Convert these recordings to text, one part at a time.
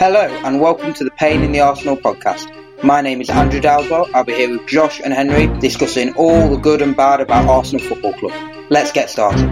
Hello and welcome to the Pain in the Arsenal podcast. My name is Andrew Dalzell. I'll be here with Josh and Henry discussing all the good and bad about Arsenal Football Club. Let's get started.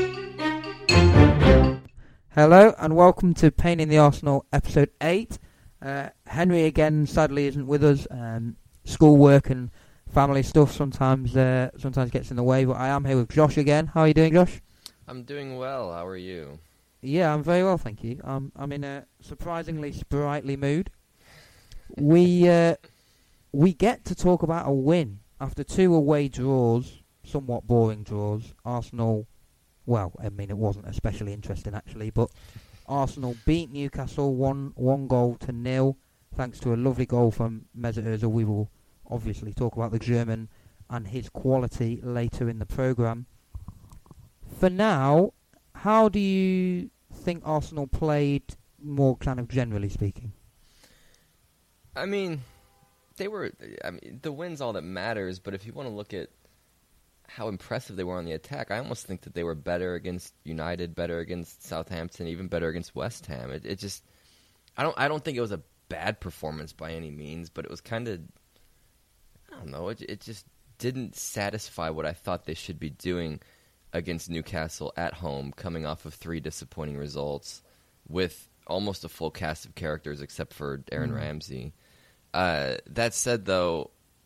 Hello and welcome to Pain in the Arsenal episode 8. Henry again sadly isn't with us. Schoolwork and family stuff sometimes gets in the way, but I am here with Josh again. How are you doing, Josh? I'm doing well. How are you? Yeah, I'm very well, thank you. I'm in a surprisingly sprightly mood. We get to talk about a win after 2 away draws, somewhat boring draws. Arsenal, well, I mean it wasn't especially interesting actually, but Arsenal beat Newcastle 1-0 thanks to a lovely goal from Mesut Ozil. We will obviously talk about the German and his quality later in the programme. For now, how do you think Arsenal played, more kind of generally speaking? I mean, the win's all that matters, but if you want to look at how impressive they were on the attack, I almost think that they were better against United, better against Southampton, even better against West Ham. It just, I don't think it was a bad performance by any means, but it was kind of, I don't know, it just didn't satisfy what I thought they should be doing against Newcastle at home, coming off of 3 disappointing results with almost a full cast of characters except for Aaron Ramsey. That said, though,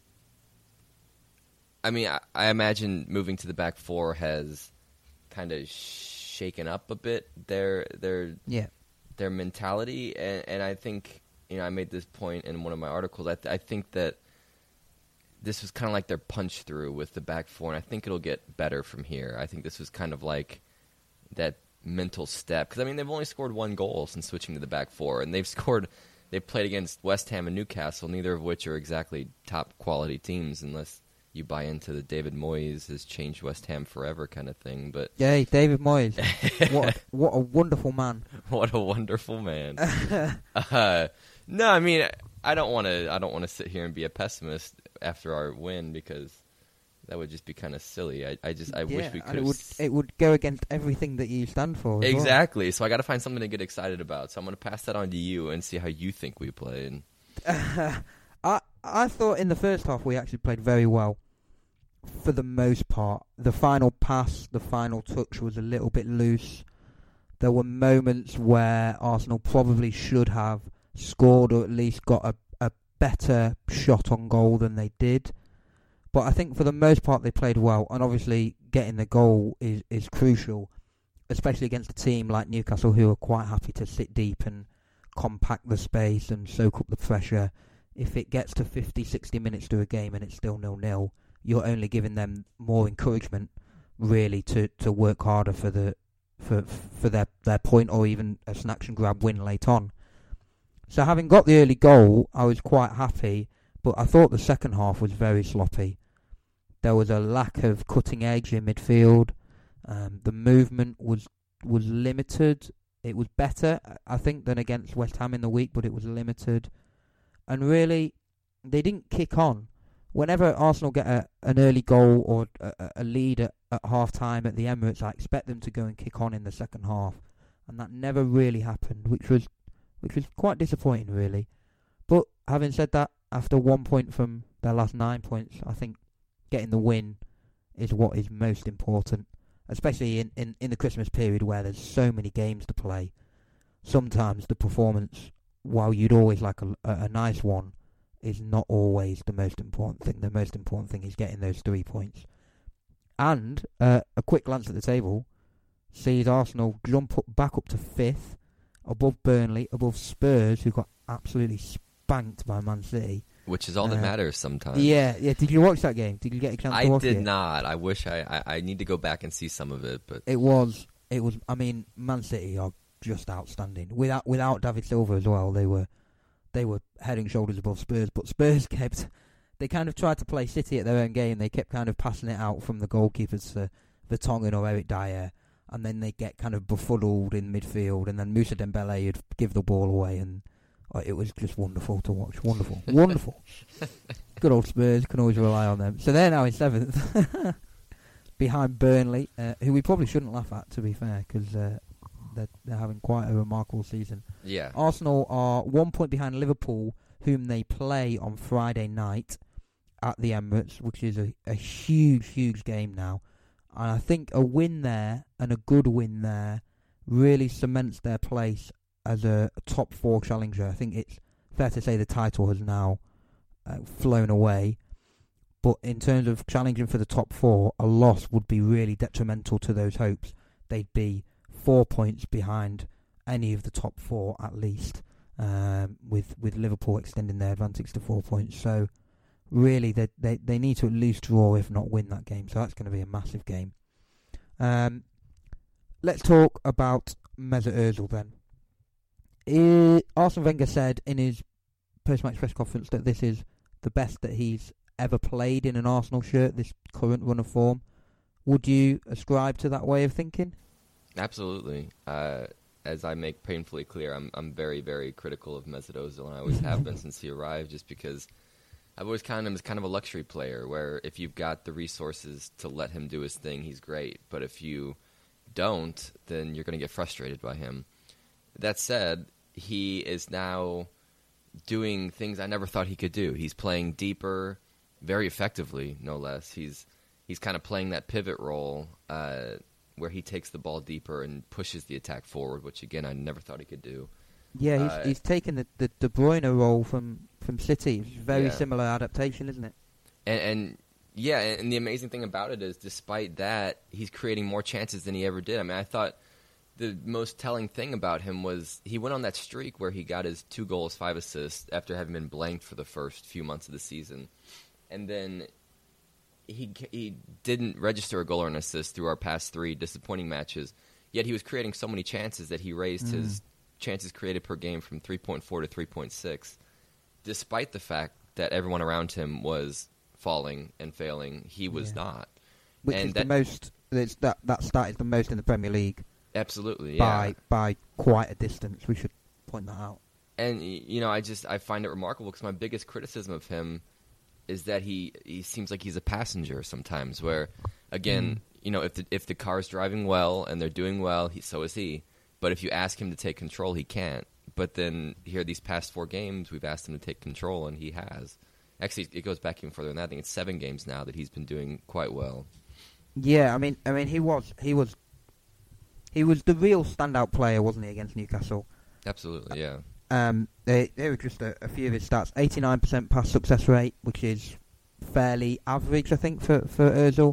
I mean, I imagine moving to the back four has kind of shaken up a bit their mentality, and I think, you know, I made this point in one of my articles. I think that this was kind of like their punch through with the back four, and I think it'll get better from here. I think this was kind of like that mental step, because I mean they've only scored 1 goal since switching to the back four, and they've played against West Ham and Newcastle, neither of which are exactly top quality teams, unless you buy into the David Moyes has changed West Ham forever kind of thing. But yeah, David Moyes, what a wonderful man! What a wonderful man! No, I mean I don't want to sit here and be a pessimist after our win, because that would just be kind of silly. I wish we could. It would go against everything that you stand for. Exactly. Well. So I got to find something to get excited about. So I'm going to pass that on to you and see how you think we played. I thought in the first half we actually played very well. For the most part, the final pass, the final touch was a little bit loose. There were moments where Arsenal probably should have scored, or at least got a better shot on goal than they did. But I think for the most part they played well, and obviously getting the goal is crucial, especially against a team like Newcastle, who are quite happy to sit deep and compact the space and soak up the pressure. If it gets to 50, 60 minutes to a game and it's still 0-0, you're only giving them more encouragement really to work harder for their point, or even a snatch and grab win late on. So having got the early goal, I was quite happy, but I thought the second half was very sloppy. There was a lack of cutting edge in midfield. The movement was limited. It was better, I think, than against West Ham in the week, but it was limited. And really, they didn't kick on. Whenever Arsenal get an early goal or a lead at half-time at the Emirates, I expect them to go and kick on in the second half. And that never really happened, which was quite disappointing, really. But having said that, after 1 point from their last 9 points, I think getting the win is what is most important, especially in the Christmas period where there's so many games to play. Sometimes the performance, while you'd always like a nice one, is not always the most important thing. The most important thing is getting those 3 points. And a quick glance at the table sees Arsenal jump back up to 5th, above Burnley, above Spurs, who got absolutely spanked by Man City. Which is all that matters sometimes. Yeah. Did you watch that game? Did you get a chance to watch it? I did not. I wish I need to go back and see some of it. But It was. I mean, Man City are just outstanding. Without David Silva as well, they were head and shoulders above Spurs. But Spurs they kind of tried to play City at their own game. They kept kind of passing it out from the goalkeepers to Vertonghen or Eric Dyer. And then they get kind of befuddled in midfield, and then Moussa Dembele would give the ball away, and it was just wonderful to watch. Wonderful. Good old Spurs, can always rely on them. So they're now in 7th, behind Burnley, who we probably shouldn't laugh at, to be fair, because they're having quite a remarkable season. Yeah. Arsenal are 1 point behind Liverpool, whom they play on Friday night at the Emirates, which is a huge, huge game now. And I think a win there, and a good win there, really cements their place as a top 4 challenger. I think it's fair to say the title has now flown away. But in terms of challenging for the top 4, a loss would be really detrimental to those hopes. They'd be 4 points behind any of the top 4 at least, with Liverpool extending their advantage to 4 points. So really, they need to at least draw, if not win that game. So that's going to be a massive game. Let's talk about Mesut Ozil then. Arsene Wenger said in his post-match press conference that this is the best that he's ever played in an Arsenal shirt, this current run of form. Would you ascribe to that way of thinking? Absolutely. As I make painfully clear, I'm very, very critical of Mesut Ozil, and I always have been since he arrived, just because I've always counted him as kind of a luxury player, where if you've got the resources to let him do his thing, he's great. But if you don't, then you're going to get frustrated by him. That said, he is now doing things I never thought he could do. He's playing deeper, very effectively, no less. He's kind of playing that pivot role where he takes the ball deeper and pushes the attack forward, which, again, I never thought he could do. Yeah, he's taken the De Bruyne role from City. It's very similar adaptation, isn't it? And the amazing thing about it is, despite that, he's creating more chances than he ever did. I mean, I thought the most telling thing about him was he went on that streak where he got his 2 goals, 5 assists after having been blanked for the first few months of the season. And then he didn't register a goal or an assist through our past 3 disappointing matches, yet he was creating so many chances that he raised his chances created per game from 3.4 to 3.6, despite the fact that everyone around him was falling and failing. He was not. Which is the most, that stat is the most in the Premier League. Absolutely, yeah. By quite a distance. We should point that out. And, I find it remarkable because my biggest criticism of him is that he seems like he's a passenger sometimes, where, again, if the car's driving well and they're doing well, so is he. But if you ask him to take control, he can't. But then here, these past 4 games, we've asked him to take control, and he has. Actually, it goes back even further than that. I think it's 7 games now that he's been doing quite well. Yeah, I mean, he was the real standout player, wasn't he, against Newcastle? Absolutely, yeah. There were just a few of his stats. 89% pass success rate, which is fairly average, I think, for Ozil.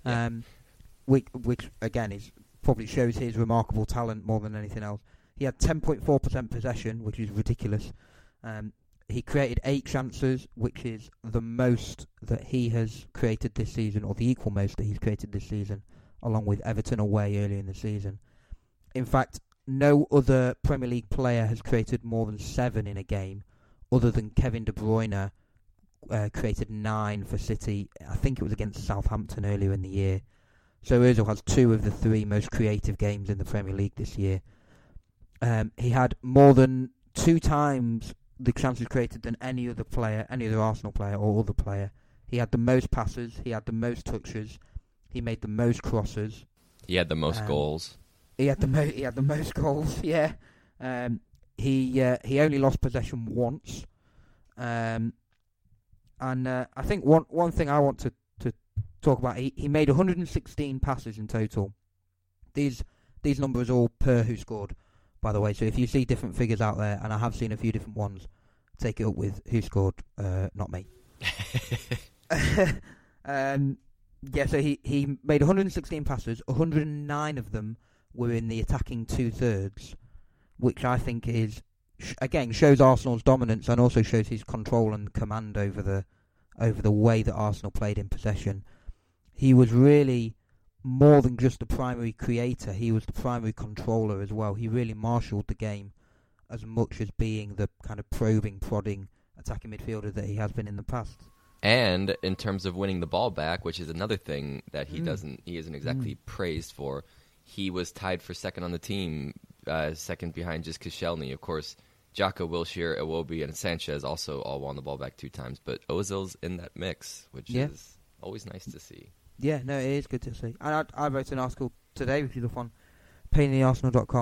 Which again is probably shows his remarkable talent more than anything else. He had 10.4% possession, which is ridiculous. He created 8 chances, which is the most that he has created this season, or the equal most that he's created this season, along with Everton away early in the season. In fact, no other Premier League player has created more than 7 in a game, other than Kevin De Bruyne created 9 for City. I think it was against Southampton earlier in the year. So Ozil has 2 of the 3 most creative games in the Premier League this year. He had more than 2 times the chances created than any other Arsenal player or other player. He had the most passes. He had the most touches. He made the most crosses. He had the most goals. He had the most goals. Yeah. He only lost possession once. And I think one thing I want to talk about, he made 116 passes in total. These numbers are all per who scored, by the way. So if you see different figures out there, and I have seen a few different ones, take it up with who scored, not me. So he made 116 passes. 109 of them were in the attacking 2/3, which I think is again shows Arsenal's dominance and also shows his control and command over the way that Arsenal played in possession. He was really more than just the primary creator. He was the primary controller as well. He really marshalled the game as much as being the kind of probing, prodding, attacking midfielder that he has been in the past. And in terms of winning the ball back, which is another thing that he isn't exactly praised for, he was tied for second on the team, second behind just Koscielny. Of course, Xhaka, Wilshere, Iwobi, and Sanchez also all won the ball back 2 times. But Ozil's in that mix, which is always nice to see. Yeah, no, it is good to see. And I wrote an article today, which is up on painthearsenal.com,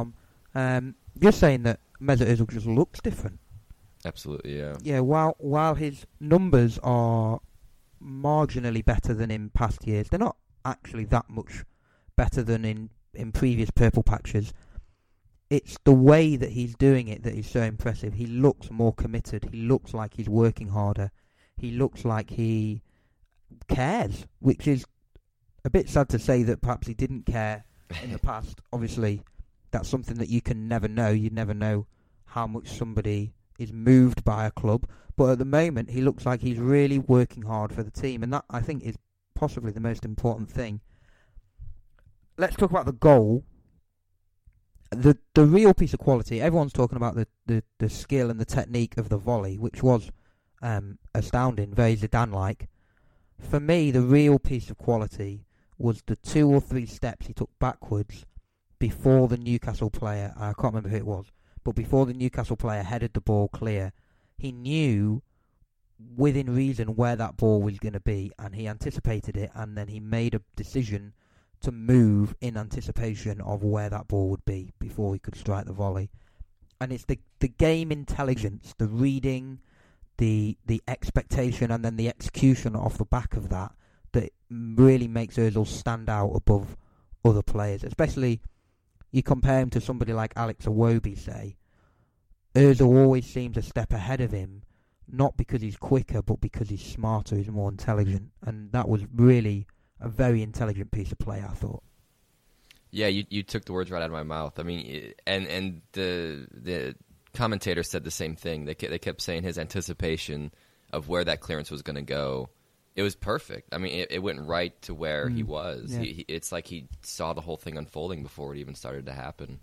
You're saying that Mesut Ozil just looks different. Absolutely, yeah. Yeah, while his numbers are marginally better than in past years, they're not actually that much better than in previous purple patches. It's the way that he's doing it that is so impressive. He looks more committed. He looks like he's working harder. He looks like he cares, which is a bit sad to say that perhaps he didn't care in the past. Obviously, that's something that you can never know. You never know how much somebody is moved by a club. But at the moment, he looks like he's really working hard for the team. And that, I think, is possibly the most important thing. Let's talk about the goal. The real piece of quality. Everyone's talking about the skill and the technique of the volley, which was astounding, very Zidane-like. For me, the real piece of quality was the 2 or 3 steps he took backwards before the Newcastle player, I can't remember who it was, but before the Newcastle player headed the ball clear. He knew within reason where that ball was going to be, and he anticipated it, and then he made a decision to move in anticipation of where that ball would be before he could strike the volley. And it's the game intelligence, the reading, the expectation, and then the execution off the back of that really makes Ozil stand out above other players. Especially, you compare him to somebody like Alex Iwobi, say. Ozil always seems a step ahead of him, not because he's quicker, but because he's smarter, he's more intelligent. And that was really a very intelligent piece of play, I thought. Yeah, you took the words right out of my mouth. I mean, and the commentator said the same thing. They kept saying his anticipation of where that clearance was going to go. It was perfect. I mean, it went right to where he was. Yeah. It's like he saw the whole thing unfolding before it even started to happen.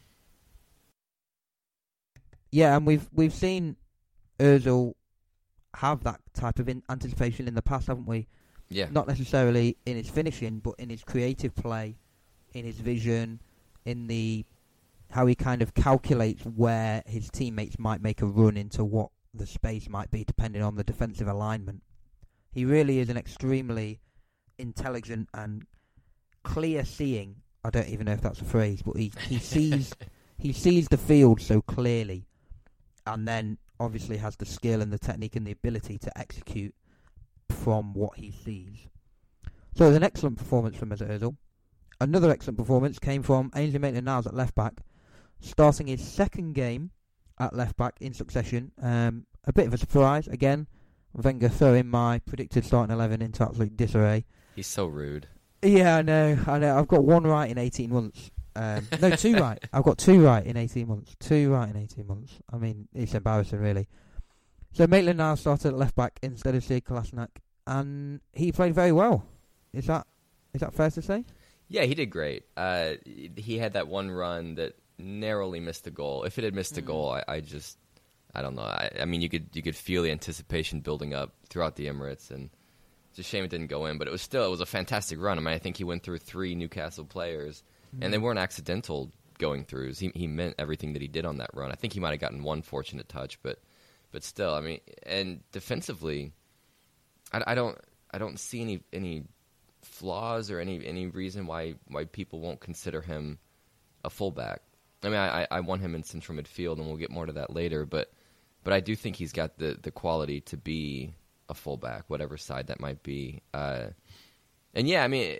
Yeah, and we've seen Ozil have that type of anticipation in the past, haven't we? Yeah. Not necessarily in his finishing, but in his creative play, in his vision, in how he kind of calculates where his teammates might make a run into what the space might be, depending on the defensive alignment. He really is an extremely intelligent and clear-seeing. I don't even know if that's a phrase, but he sees the field so clearly, and then obviously has the skill and the technique and the ability to execute from what he sees. So it was an excellent performance from Mesut Ozil. Another excellent performance came from Ainsley Maitland-Niles at left back, starting his second game at left back in succession. A bit of a surprise again. Wenger throwing my predicted starting 11 into absolute disarray. He's so rude. Yeah, I know. I've got 1 right in 18 months. No, 2 right. I've got 2 right in 18 months. 2 right in 18 months. I mean, it's embarrassing, really. So Maitland-Niles started at left back instead of Sead Kolasinac, and he played very well. Is that fair to say? Yeah, he did great. He had that one run that narrowly missed the goal. If it had missed the goal, I don't know. I mean, you could feel the anticipation building up throughout the Emirates, and it's a shame it didn't go in. But it was a fantastic run. I mean, I think he went through 3 Newcastle players, and they weren't accidental going throughs. He meant everything that he did on that run. I think he might have gotten one fortunate touch, but still, I mean, and defensively, I don't see any flaws or any reason why people won't consider him a fullback. I mean, I want him in central midfield, and we'll get more to that later, but I do think he's got the quality to be a fullback, whatever side that might be. And yeah, I mean,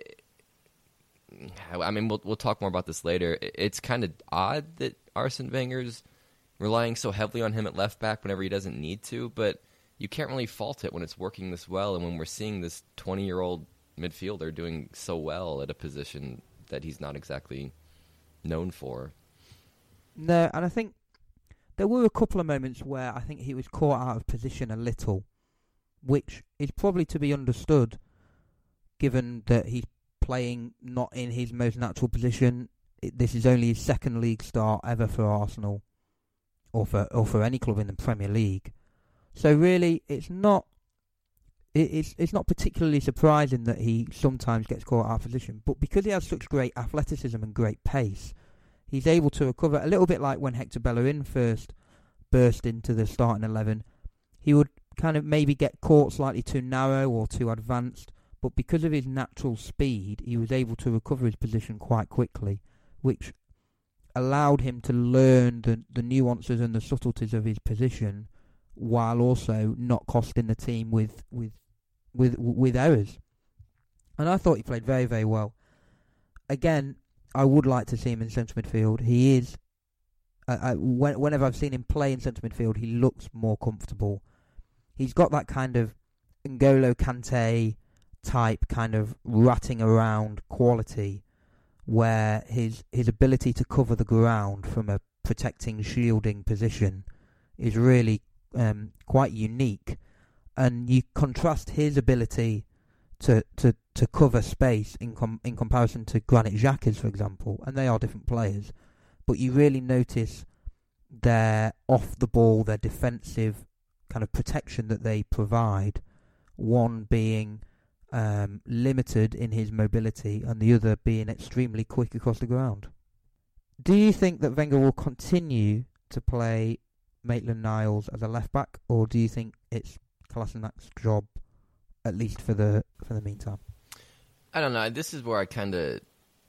we'll talk more about this later. It's kind of odd that Arsene Wenger's relying so heavily on him at left back whenever he doesn't need to, but you can't really fault it when it's working this well, and when we're seeing this 20-year-old midfielder doing so well at a position that he's not exactly known for. No, and I think there were a couple of moments where I think he was caught out of position a little, which is probably to be understood, given that he's playing not in his most natural position. This is only his second league start ever for Arsenal, or for any club in the Premier League. So really, it's not particularly surprising that he sometimes gets caught out of position. But because he has such great athleticism and great pace, he's able to recover a little bit like when Hector Bellerin first burst into the starting 11. He would kind of maybe get caught slightly too narrow or too advanced, but because of his natural speed, he was able to recover his position quite quickly, which allowed him to learn the nuances and the subtleties of his position, while also not costing the team with errors. And I thought he played very, very well. Again, I would like to see him in centre midfield. He is, whenever I've seen him play in centre midfield, he looks more comfortable. He's got that kind of N'Golo Kante type kind of ratting around quality, where his ability to cover the ground from a protecting, shielding position is really quite unique. And you contrast his ability to cover space in comparison to Granit Xhaka's, for example, and they are different players, but you really notice their off the ball, their defensive kind of protection that they provide, one being limited in his mobility and the other being extremely quick across the ground. Do you think that Wenger will continue to play Maitland-Niles as a left back, or do you think it's Kolasinac's job, at least for the meantime? I don't know. This is where I kind of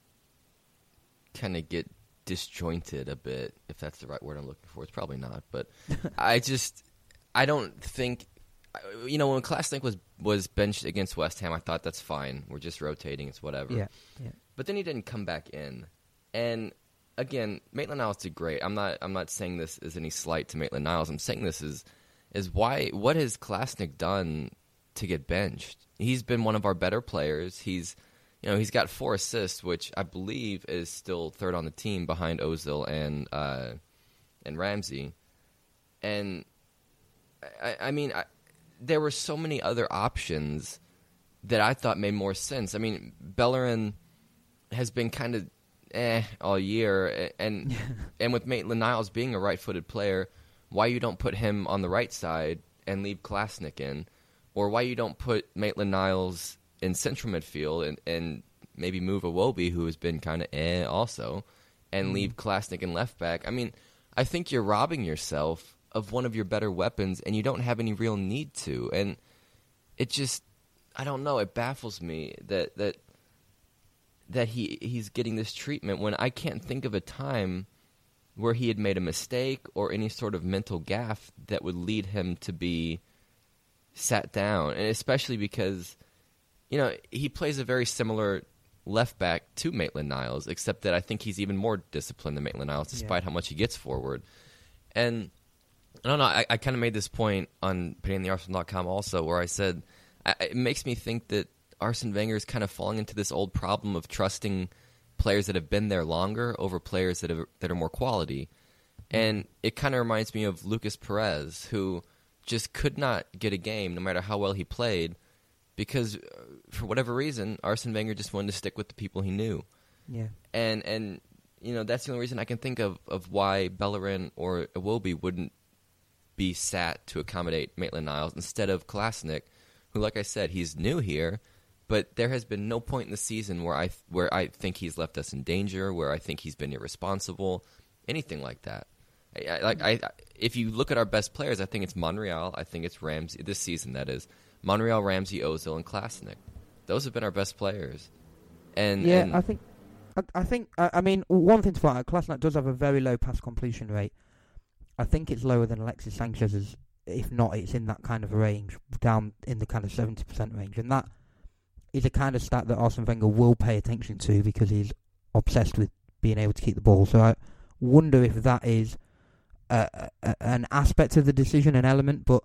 get disjointed a bit, if that's the right word I'm looking for. It's probably not, but I don't think, when Kolasinac was benched against West Ham, I thought that's fine. We're just rotating. It's whatever. Yeah. But then he didn't come back in, and again, Maitland-Niles did great. I'm not saying this as any slight to Maitland-Niles. I'm saying this is why. What has Kolasinac done to get benched? He's been one of our better players. He's got 4 assists, which I believe is still third on the team behind Ozil and Ramsey. And I mean, there were so many other options that I thought made more sense. I mean, Bellerin has been kind of all year, and with Maitland-Niles being a right-footed player, why you don't put him on the right side and leave Kolasinac in, or why you don't put Maitland-Niles in central midfield and maybe move Iwobi, who has been kind of also, and leave Kolasinac in left back. I mean, I think you're robbing yourself of one of your better weapons, and you don't have any real need to. And it just, I don't know, it baffles me that he's getting this treatment when I can't think of a time where he had made a mistake or any sort of mental gaffe that would lead him to be sat down. And especially because, he plays a very similar left back to Maitland-Niles, except that I think he's even more disciplined than Maitland-Niles, despite how much he gets forward. And I don't know, I kind of made this point on PuttingTheArsenal.com also, where I said it makes me think that Arsene Wenger is kind of falling into this old problem of trusting players that have been there longer over players that are more quality. And it kind of reminds me of Lucas Perez, who just could not get a game no matter how well he played, because for whatever reason, Arsene Wenger just wanted to stick with the people he knew. Yeah. And that's the only reason I can think of why Bellerin or Iwobi wouldn't be sat to accommodate Maitland-Niles instead of Kolasinac, who, like I said, he's new here, but there has been no point in the season where I think he's left us in danger, where I think he's been irresponsible, anything like that. If you look at our best players, I think it's Monreal, I think it's Ramsey, this season that is, Monreal, Ramsey, Ozil, and Kolasinac. Those have been our best players. I think one thing to point out, Kolasinac does have a very low pass completion rate. I think it's lower than Alexis Sanchez's. If not, it's in that kind of range, down in the kind of 70% range. And that is a kind of stat that Arsene Wenger will pay attention to because he's obsessed with being able to keep the ball. So I wonder if that is an aspect of the decision, an element. But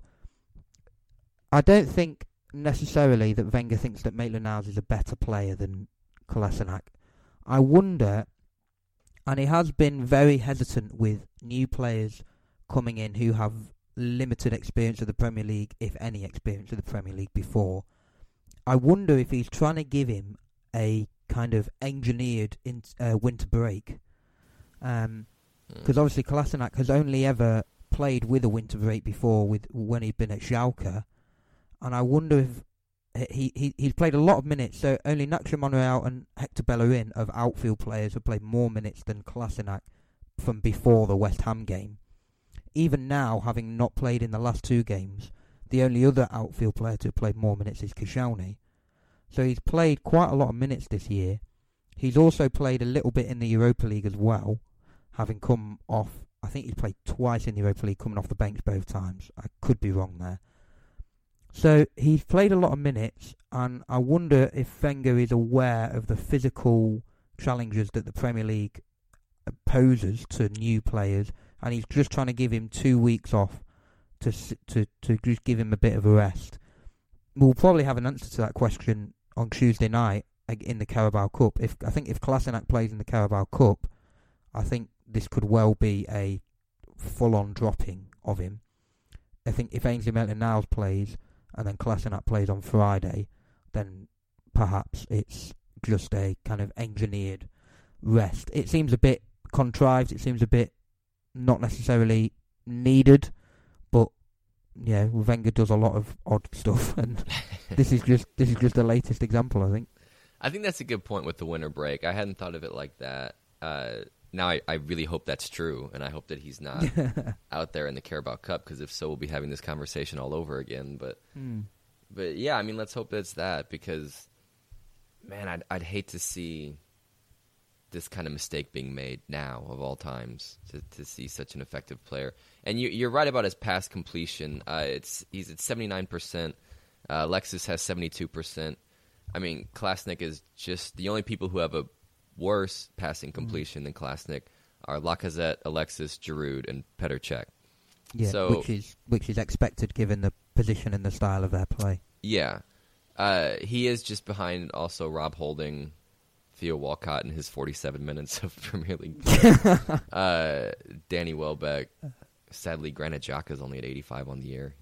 I don't think necessarily that Wenger thinks that Maitland-Niles is a better player than Kolasinac. I wonder, and he has been very hesitant with new players coming in who have limited experience of the Premier League, if any experience of the Premier League before. I wonder if he's trying to give him a kind of engineered winter break. Because obviously Kolasinac has only ever played with a winter break before when he'd been at Schalke. And I wonder if he's played a lot of minutes, so only Nacho Monreal and Hector Bellerin of outfield players have played more minutes than Kolasinac from before the West Ham game. Even now, having not played in the last 2 games, the only other outfield player to have played more minutes is Koscielny. So he's played quite a lot of minutes this year. He's also played a little bit in the Europa League as well. having come off. I think he's played twice in the Europa League, coming off the bench both times. I could be wrong there. So he's played a lot of minutes, and I wonder if Wenger is aware of the physical challenges that the Premier League poses to new players, and he's just trying to give him 2 weeks off to just give him a bit of a rest. We'll probably have an answer to that question on Tuesday night in the Carabao Cup. I think if Kolasinac plays in the Carabao Cup, I think this could well be a full-on dropping of him. I think if Ainsley Maitland-Niles plays and then Kolasinac plays on Friday, then perhaps it's just a kind of engineered rest. It seems a bit contrived. It seems a bit not necessarily needed, but yeah, Wenger does a lot of odd stuff, and this is just the latest example, I think. I think that's a good point with the winter break. I hadn't thought of it like that. Now I really hope that's true, and I hope that he's not out there in the Carabao Cup, because if so, we'll be having this conversation all over again. But yeah, I mean, let's hope it's that, because, man, I'd hate to see this kind of mistake being made now, of all times, to see such an effective player. And you're right about his pass completion. He's at 79%. Alexis has 72%. I mean, Kolasinac is just the only people who have a worse passing completion than Kolasinac are Lacazette, Alexis, Giroud, and Petr Cech. Yeah, so, which is expected given the position and the style of their play. Yeah. He is just behind also Rob Holding, Theo Walcott in his 47 minutes of Premier League play. Danny Welbeck. Sadly, Granit Xhaka is only at 85 on the year.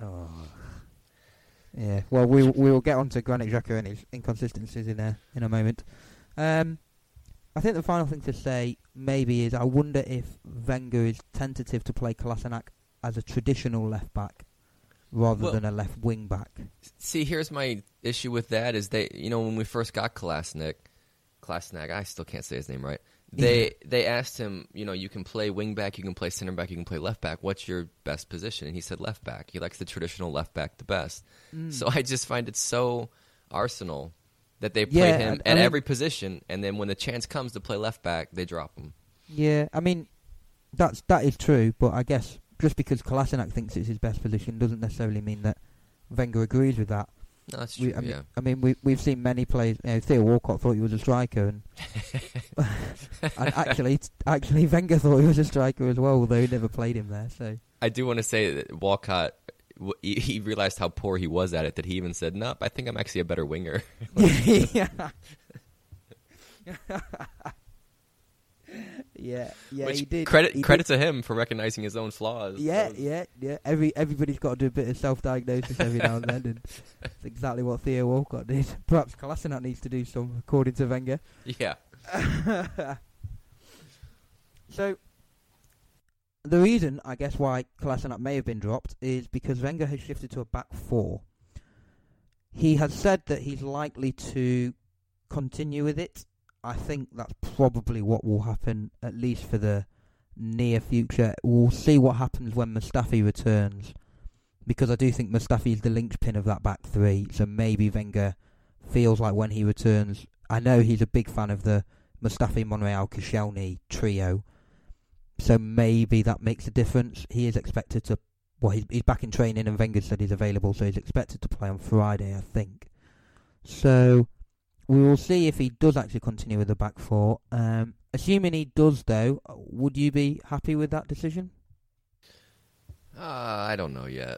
Yeah, well, we will get on to Granit Xhaka and his inconsistencies in a moment. I think the final thing to say maybe is I wonder if Wenger is tentative to play Kolasinac as a traditional left back rather than a left wing back. See, here's my issue with that is when we first got Kolasinac, I still can't say his name right. They asked him, you can play wing back, you can play center back, you can play left back. What's your best position? And he said left back. He likes the traditional left back the best. So I just find it so Arsenal that they play him at every position, and then when the chance comes to play left back, they drop him. Yeah, I mean, that is true, but I guess just because Kolasinac thinks it's his best position doesn't necessarily mean that Wenger agrees with that. No, that's true, I mean, we've seen many players. Theo Walcott thought he was a striker, and actually Wenger thought he was a striker as well, although he never played him there. So I do want to say that Walcott, he realized how poor he was at it, that he even said, "Nope, I think I'm actually a better winger." Yeah, Which he did. Credit to him for recognizing his own flaws. Yeah. Everybody's got to do a bit of self-diagnosis every now and then, and it's exactly what Theo Walcott did. Perhaps Kolasinac needs to do some, according to Wenger. Yeah. So, the reason, I guess, why Kolasinac may have been dropped is because Wenger has shifted to a back four. He has said that he's likely to continue with it. I think that's probably what will happen, at least for the near future. We'll see what happens when Mustafi returns, because I do think Mustafi is the linchpin of that back three, so maybe Wenger feels like when he returns... I know he's a big fan of the Mustafi, Monreal, Koscielny trio, so maybe that makes a difference. He is expected to... Well, he's back in training, and Wenger said he's available, so he's expected to play on Friday, I think. So... we will see if he does actually continue with the back four. Assuming he does, though, would you be happy with that decision? I don't know yet.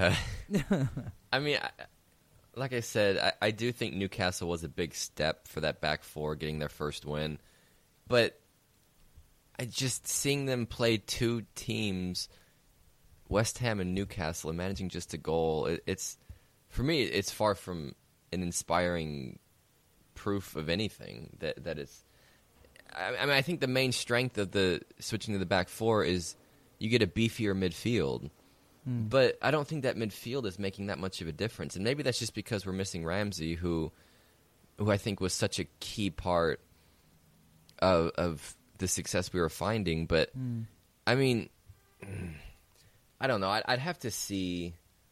I mean, like I said, I do think Newcastle was a big step for that back four, getting their first win. But just seeing them play two teams, West Ham and Newcastle, and managing just a goal, for me, it's far from an inspiring proof of anything that it's. I mean, I think the main strength of the switching to the back four is you get a beefier midfield, but I don't think that midfield is making that much of a difference. And maybe that's just because we're missing Ramsey, who I think was such a key part of the success we were finding. But I mean, I don't know. I'd have to see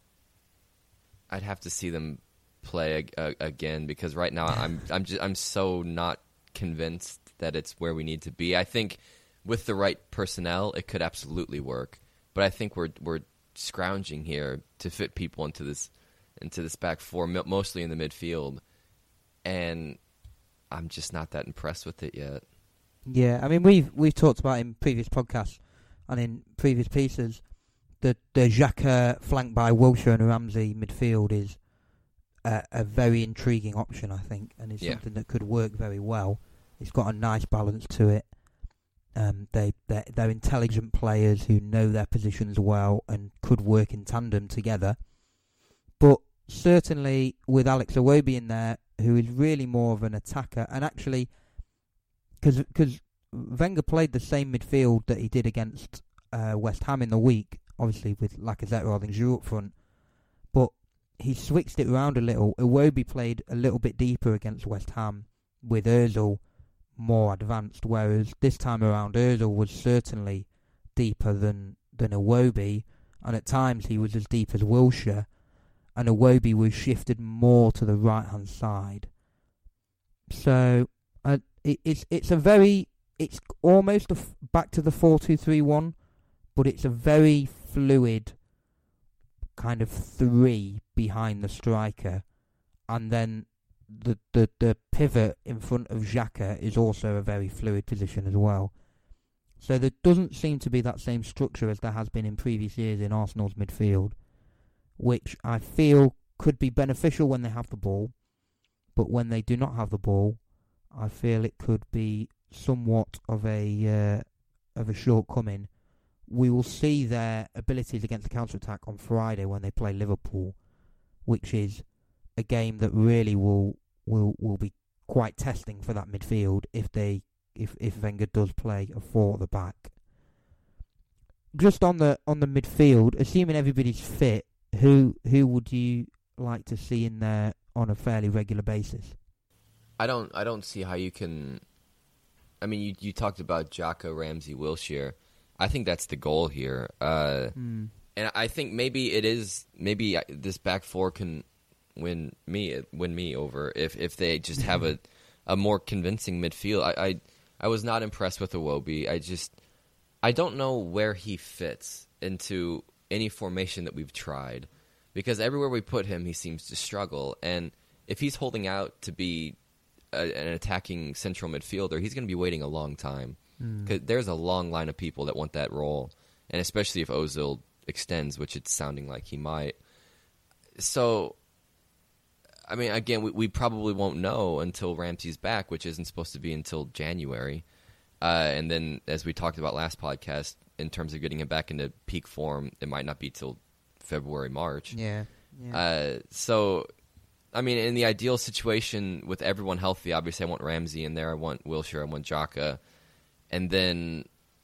them play again, because right now I'm so not convinced that it's where we need to be. I think with the right personnel, it could absolutely work. But I think we're scrounging here to fit people into this back four, mostly in the midfield, and I'm just not that impressed with it yet. Yeah, I mean we've talked about in previous podcasts and in previous pieces that the Xhaka flanked by Wilshere and Ramsey midfield is a very intriguing option, I think, and it's something that could work very well. It's got a nice balance to it. They're intelligent players who know their positions well and could work in tandem together. But certainly with Alex Iwobi in there, who is really more of an attacker, and actually, because Wenger played the same midfield that he did against West Ham in the week, obviously with Lacazette rather than Giroud up front, but he switched it around a little. Iwobi played a little bit deeper against West Ham with Ozil more advanced, whereas this time around Ozil was certainly deeper than Iwobi, and at times he was as deep as Wilshere, and Iwobi was shifted more to the right hand side. So it's almost back to the 4-2-3-1, but it's a very fluid kind of three behind the striker, and then the pivot in front of Xhaka is also a very fluid position as well. So there doesn't seem to be that same structure as there has been in previous years in Arsenal's midfield, which I feel could be beneficial when they have the ball, but when they do not have the ball, I feel it could be somewhat of a shortcoming. We will see their abilities against the counter-attack on Friday when they play Liverpool, which is a game that really will be quite testing for that midfield if Wenger does play a four at the back. Just on the midfield, assuming everybody's fit, who would you like to see in there on a fairly regular basis? I don't see how you can. I mean, you talked about Xhaka, Ramsey, Wilshere. I think that's the goal here, and I think maybe this back four can win me over if they just have a more convincing midfield. I was not impressed with Iwobi. I don't know where he fits into any formation that we've tried, because everywhere we put him, he seems to struggle. And if he's holding out to be an attacking central midfielder, he's going to be waiting a long time, because there's a long line of people that want that role, and especially if Ozil extends, which it's sounding like he might. So, I mean, again, we probably won't know until Ramsey's back, which isn't supposed to be until January. And then, as we talked about last podcast, in terms of getting him back into peak form, it might not be till February, March. Yeah. So, I mean, in the ideal situation with everyone healthy, obviously I want Ramsey in there, I want Wilshere, I want Xhaka. And then,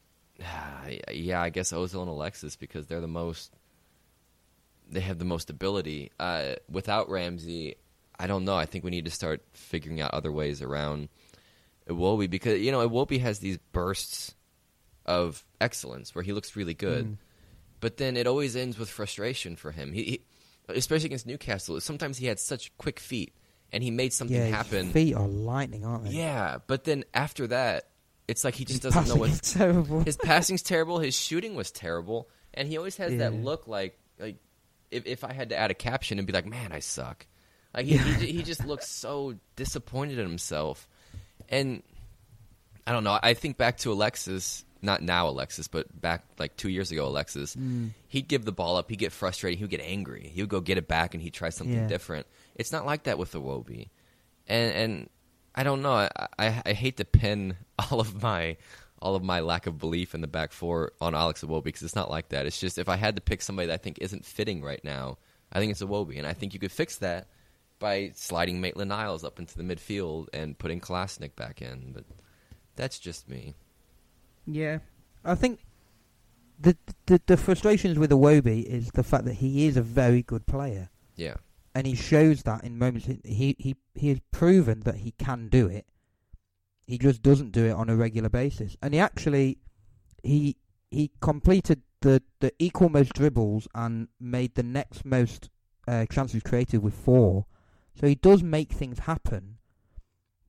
I guess Ozil and Alexis, because they have the most ability. Without Ramsey, I don't know. I think we need to start figuring out other ways around Iwobi, because Iwobi has these bursts of excellence where he looks really good, but then it always ends with frustration for him. He especially against Newcastle, sometimes he had such quick feet and he made something happen. His feet are lightning, aren't they? Yeah, but then after that, it's like he just doesn't know what. Terrible. His passing's terrible. His shooting was terrible, and he always has that look like if I had to add a caption and be like, "Man, I suck." Like he just looks so disappointed in himself, and I don't know. I think back to Alexis, not now Alexis, but back like 2 years ago, Alexis. He'd give the ball up, he'd get frustrated, he'd get angry, he would go get it back, and he'd try something different. It's not like that with Iwobi, and I don't know. I hate to pin all of my lack of belief in the back four on Alex Iwobi, because it's not like that. It's just if I had to pick somebody that I think isn't fitting right now, I think it's Iwobi, and I think you could fix that by sliding Maitland-Niles up into the midfield and putting Kolasinac back in. But that's just me. Yeah, I think the frustrations with Iwobi is the fact that he is a very good player. Yeah. And he shows that in moments. He has proven that he can do it. He just doesn't do it on a regular basis. And he completed the equal most dribbles and made the next most chances created with 4. So he does make things happen, but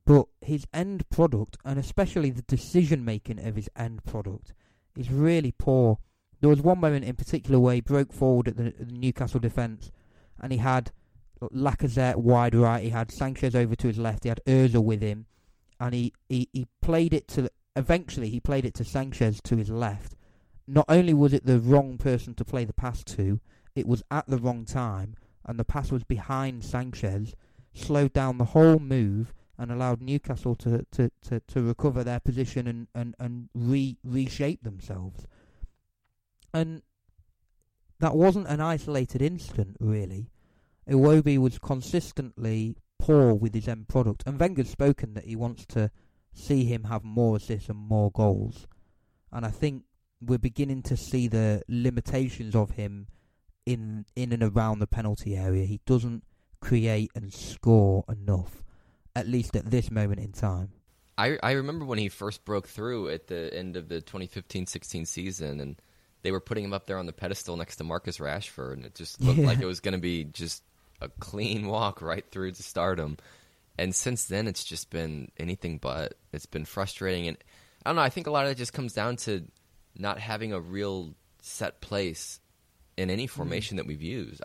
his end product, and especially the decision making of his end product, is really poor. There was one moment in particular where he broke forward at the Newcastle defence, and he had Lacazette wide right, he had Sanchez over to his left, he had Ozil with him, and he played it to... Eventually, he played it to Sanchez to his left. Not only was it the wrong person to play the pass to, it was at the wrong time, and the pass was behind Sanchez, slowed down the whole move, and allowed Newcastle to recover their position and reshape themselves. And that wasn't an isolated incident, really. Iwobi was consistently poor with his end product, and Wenger's spoken that he wants to see him have more assists and more goals. And I think we're beginning to see the limitations of him in and around the penalty area. He doesn't create and score enough, at least at this moment in time. I remember when he first broke through at the end of the 2015-16 season, and they were putting him up there on the pedestal next to Marcus Rashford, and it just looked like it was going to be just a clean walk right through to stardom. And since then, it's just been anything but. It's been frustrating. And I don't know, I think a lot of it just comes down to not having a real set place in any formation that we've used.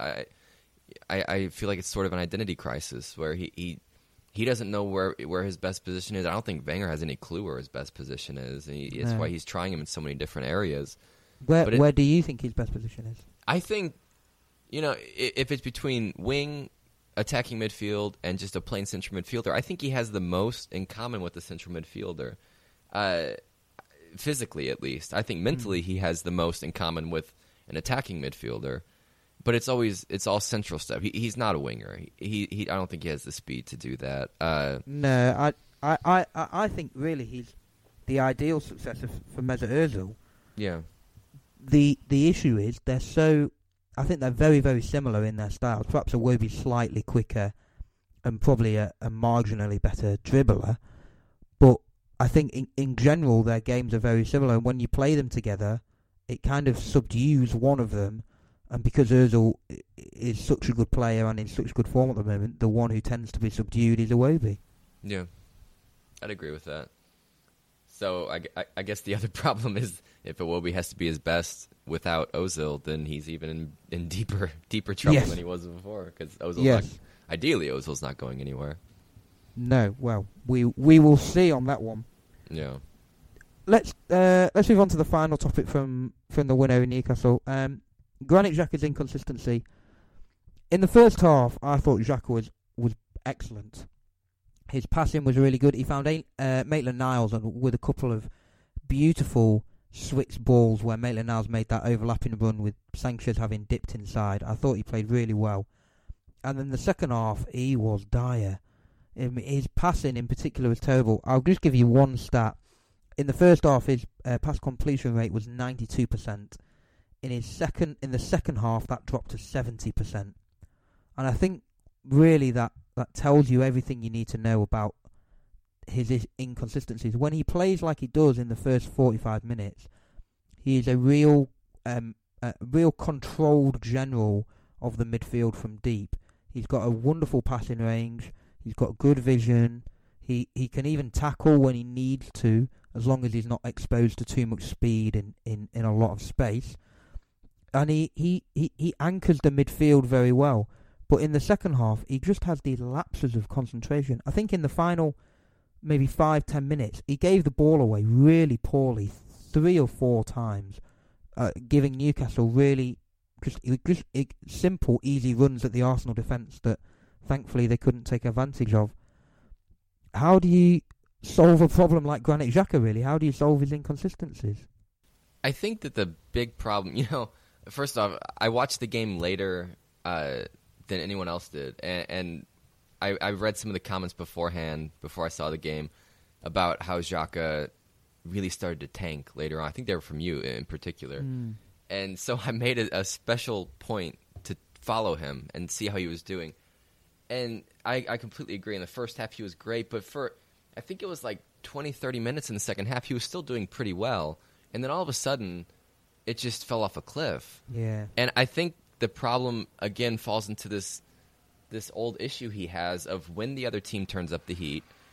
I feel like it's sort of an identity crisis where he doesn't know where his best position is. I don't think Wenger has any clue where his best position is. And it's why he's trying him in so many different areas. Where do you think his best position is? I think, if it's between wing, attacking midfield, and just a plain central midfielder, I think he has the most in common with the central midfielder. Physically, at least. I think mentally he has the most in common with an attacking midfielder. But it's all central stuff. He's not a winger. I don't think he has the speed to do that. No, I think really he's the ideal successor for Mesut Ozil. Yeah. The issue is I think they're very, very similar in their styles. Perhaps Iwobi's slightly quicker and probably a marginally better dribbler. But I think in general their games are very similar. And when you play them together, it kind of subdues one of them. And because Ozil is such a good player and in such good form at the moment, the one who tends to be subdued is Iwobi. Yeah, I'd agree with that. So I guess the other problem is if Iwobi has to be his best without Ozil, then he's even in deeper trouble than he was before. Because ideally Ozil's not going anywhere. No, well, we will see on that one. Yeah. Let's move on to the final topic from the win over Newcastle. Granit Xhaka's inconsistency. In the first half, I thought Xhaka was excellent. His passing was really good. He found Maitland-Niles with a couple of beautiful switch balls where Maitland-Niles made that overlapping run with Sanchez having dipped inside. I thought he played really well. And then the second half, he was dire. His passing in particular was terrible. I'll just give you one stat. In the first half, his pass completion rate was 92%. In the second half, that dropped to 70%. And I think really that tells you everything you need to know about his inconsistencies. When he plays like he does in the first 45 minutes, he is a real controlled general of the midfield from deep. He's got a wonderful passing range. He's got good vision. He can even tackle when he needs to, as long as he's not exposed to too much speed in a lot of space. And he anchors the midfield very well. But in the second half, he just has these lapses of concentration. I think in the final maybe 5-10 minutes, he gave the ball away really poorly 3 or 4 times, giving Newcastle really just simple, easy runs at the Arsenal defence that thankfully they couldn't take advantage of. How do you solve a problem like Granit Xhaka, really? How do you solve his inconsistencies? I think that the big problem, first off, I watched the game later than anyone else did, and I read some of the comments beforehand, before I saw the game, about how Xhaka really started to tank later on. I think they were from you in particular. And so I made a special point to follow him and see how he was doing. And I completely agree. In the first half, he was great, but I think it was like 20, 30 minutes in the second half, he was still doing pretty well. And then all of a sudden, it just fell off a cliff. Yeah. And I think the problem, again, falls into this old issue he has of when the other team turns up the heat,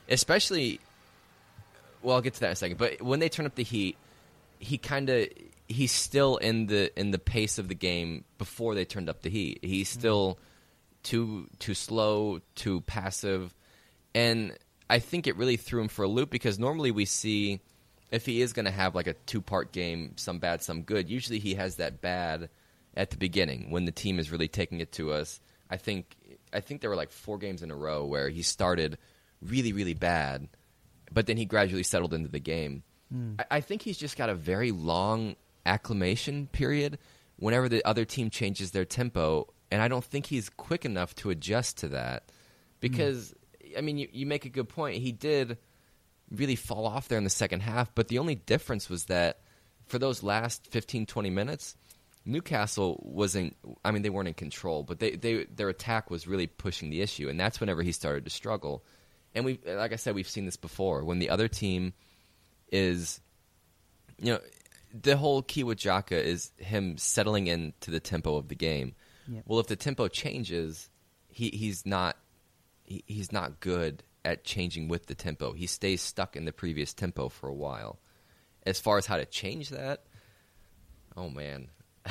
especially. Well, I'll get to that in a second. But when they turn up the heat, he's still in the pace of the game before they turned up the heat. He's still too slow, too passive, and I think it really threw him for a loop because normally we see if he is going to have like a 2-part game, some bad, some good. Usually he has that bad at the beginning when the team is really taking it to us. I think there were like 4 games in a row where he started really, really bad, but then he gradually settled into the game. I think he's just got a very long acclimation period whenever the other team changes their tempo, and I don't think he's quick enough to adjust to that because, I mean, you make a good point. He did really fall off there in the second half, but the only difference was that for those last 15, 20 minutes, Newcastle wasn't – I mean, they weren't in control, but their attack was really pushing the issue, and that's whenever he started to struggle. And like I said, we've seen this before. When the other team is – the whole key with Xhaka is him settling into the tempo of the game. Yep. Well, if the tempo changes, he's not good at changing with the tempo. He stays stuck in the previous tempo for a while. As far as how to change that, oh man,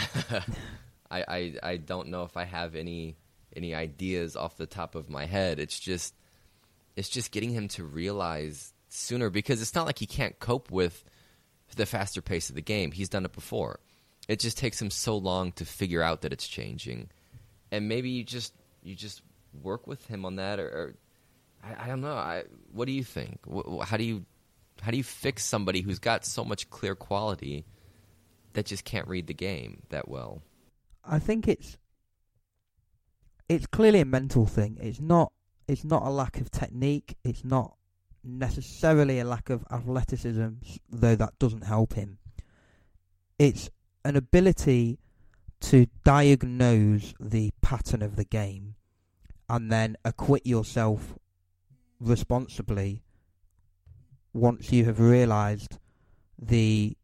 I don't know if I have any ideas off the top of my head. It's just getting him to realize sooner, because it's not like he can't cope with the faster pace of the game. He's done it before. It just takes him so long to figure out that it's changing, and maybe you just work with him on that, or I don't know. What do you think? How do you fix somebody who's got so much clear quality that just can't read the game that well? I think it's clearly a mental thing. It's not a lack of technique. It's not necessarily a lack of athleticism, though that doesn't help him. It's an ability to diagnose the pattern of the game and then acquit yourself responsibly once you have realised the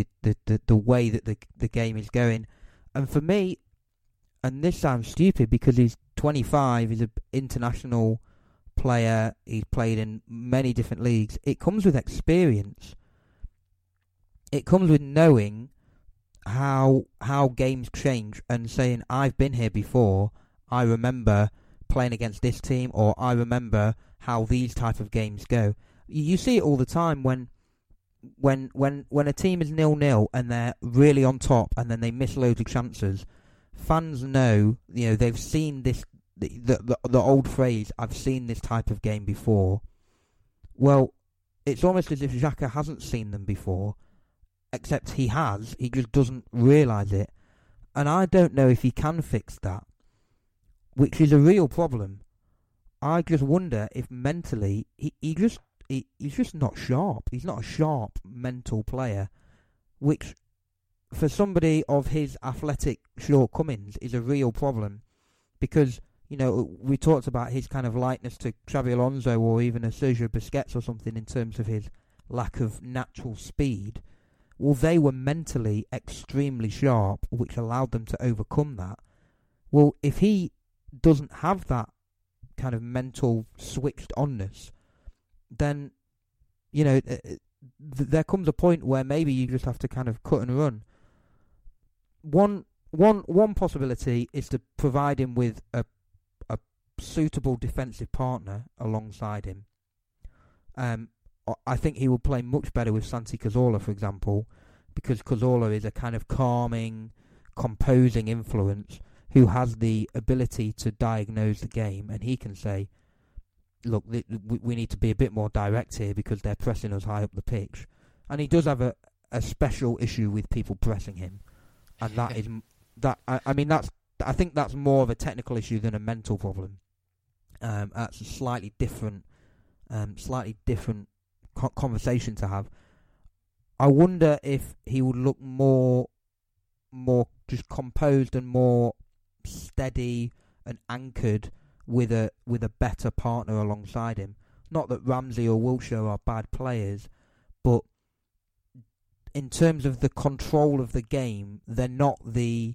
way that the game is going. And for me, and this sounds stupid because he's 25, he's an international player, he's played in many different leagues, it comes with experience. It comes with knowing how games change and saying, I've been here before, I remember playing against this team, or I remember how these type of games go. You see it all the time when a team is 0-0 and they're really on top and then they miss loads of chances. Fans know, they've seen this, the old phrase, I've seen this type of game before. Well, it's almost as if Xhaka hasn't seen them before, except he has, he just doesn't realise it. And I don't know if he can fix that, which is a real problem. I just wonder if mentally he's just not sharp. He's not a sharp mental player, which for somebody of his athletic shortcomings is a real problem, because we talked about his kind of likeness to Xabi Alonso or even a Sergio Busquets or something in terms of his lack of natural speed. Well, they were mentally extremely sharp, which allowed them to overcome that. Well, if he doesn't have that kind of mental switched onness, then there comes a point where maybe you just have to kind of cut and run. One possibility is to provide him with a suitable defensive partner alongside him. I think he will play much better with Santi Cazorla, for example, because Cazorla is a kind of calming, composing influence who has the ability to diagnose the game, and he can say, look, we need to be a bit more direct here because they're pressing us high up the pitch. And he does have a special issue with people pressing him, and that is that. I think that's more of a technical issue than a mental problem. That's a slightly different conversation to have. I wonder if he would look more just composed and more steady and anchored with a better partner alongside him. Not that Ramsey or Wilshere are bad players, but in terms of the control of the game, they're not the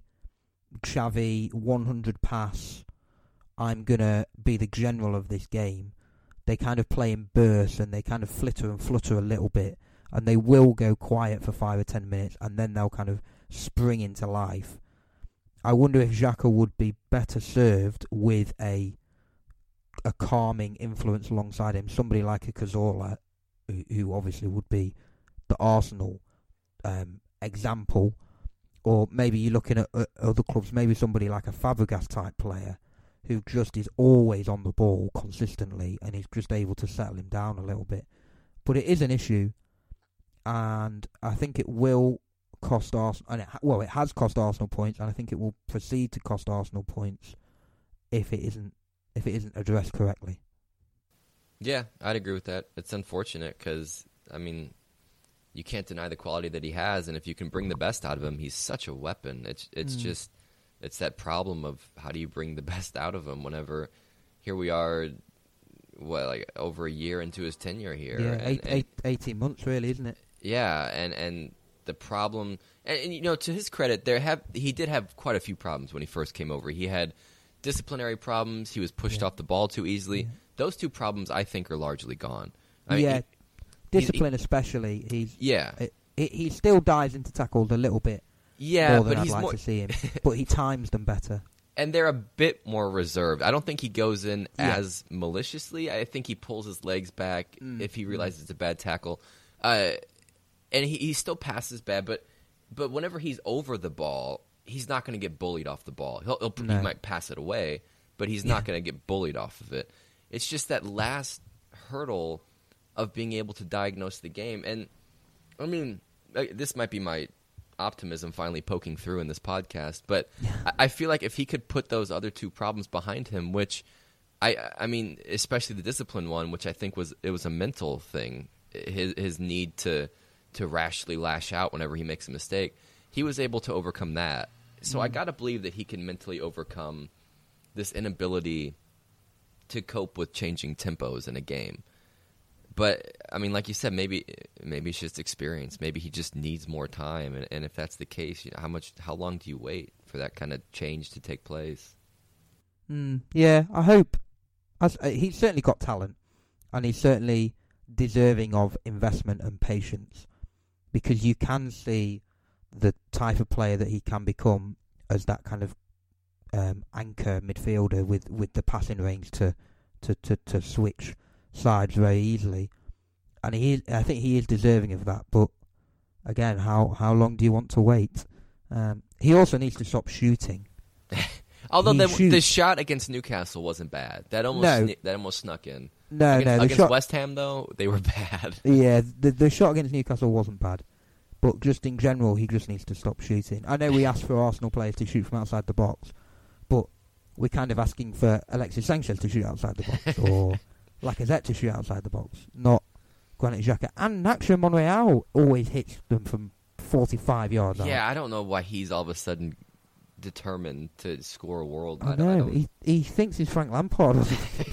Xavi 100 pass, I'm going to be the general of this game. they kind of play in bursts and they kind of flitter and flutter a little bit, and they will go quiet for 5 or 10 minutes, and then they'll kind of spring into life. I wonder if Xhaka would be better served with a calming influence alongside him, somebody like a Cazorla, who obviously would be the Arsenal example, or maybe you're looking at other clubs, maybe somebody like a Fabregas type player who just is always on the ball consistently and is just able to settle him down a little bit. But it is an issue, and I think it will cost Arsenal. And it has cost Arsenal points, and I think it will proceed to cost Arsenal points if it isn't addressed correctly. Yeah, I'd agree with that. It's unfortunate because, I mean, you can't deny the quality that he has, and if you can bring the best out of him, he's such a weapon. It's just, it's that problem of how do you bring the best out of him whenever here we are, over a year into his tenure here. Yeah, 18 months really, isn't it? Yeah, and the problem, and to his credit, he did have quite a few problems when he first came over. He had disciplinary problems. He was pushed off the ball too easily. Yeah. Those two problems, I think, are largely gone. I mean, discipline especially. He still dives into tackles a little bit. Yeah, more than but I'd he's like more to see him. But he times them better. And they're a bit more reserved. I don't think he goes in as maliciously. I think he pulls his legs back if he realizes it's a bad tackle. And he still passes bad, but whenever he's over the ball, he's not going to get bullied off the ball. He might pass it away, but he's not going to get bullied off of it. It's just that last hurdle of being able to diagnose the game. And, I mean, this might be my optimism finally poking through in this podcast, but I feel like if he could put those other two problems behind him, which, I mean, especially the discipline one, which I think was a mental thing, his need to rashly lash out whenever he makes a mistake, he was able to overcome that. So I got to believe that he can mentally overcome this inability to cope with changing tempos in a game. But, I mean, like you said, maybe it's just experience. Maybe he just needs more time. And if that's the case, how long do you wait for that kind of change to take place? Yeah, I hope. He's certainly got talent, and he's certainly deserving of investment and patience, because you can see the type of player that he can become as that kind of anchor midfielder with the passing range to switch sides very easily, and I think he is deserving of that. But again, how long do you want to wait? He also needs to stop shooting. Although the shot against Newcastle wasn't bad. That almost snuck in. Against West Ham though, they were bad. Yeah, the shot against Newcastle wasn't bad. But just in general, he just needs to stop shooting. I know we asked for Arsenal players to shoot from outside the box, but we're kind of asking for Alexis Sanchez to shoot outside the box, or Lacazette to shoot outside the box, not Granit Xhaka. And Nacho Monreal always hits them from 45 yards out. Yeah, I don't know why he's all of a sudden determined to score a world. I know. He thinks he's Frank Lampard.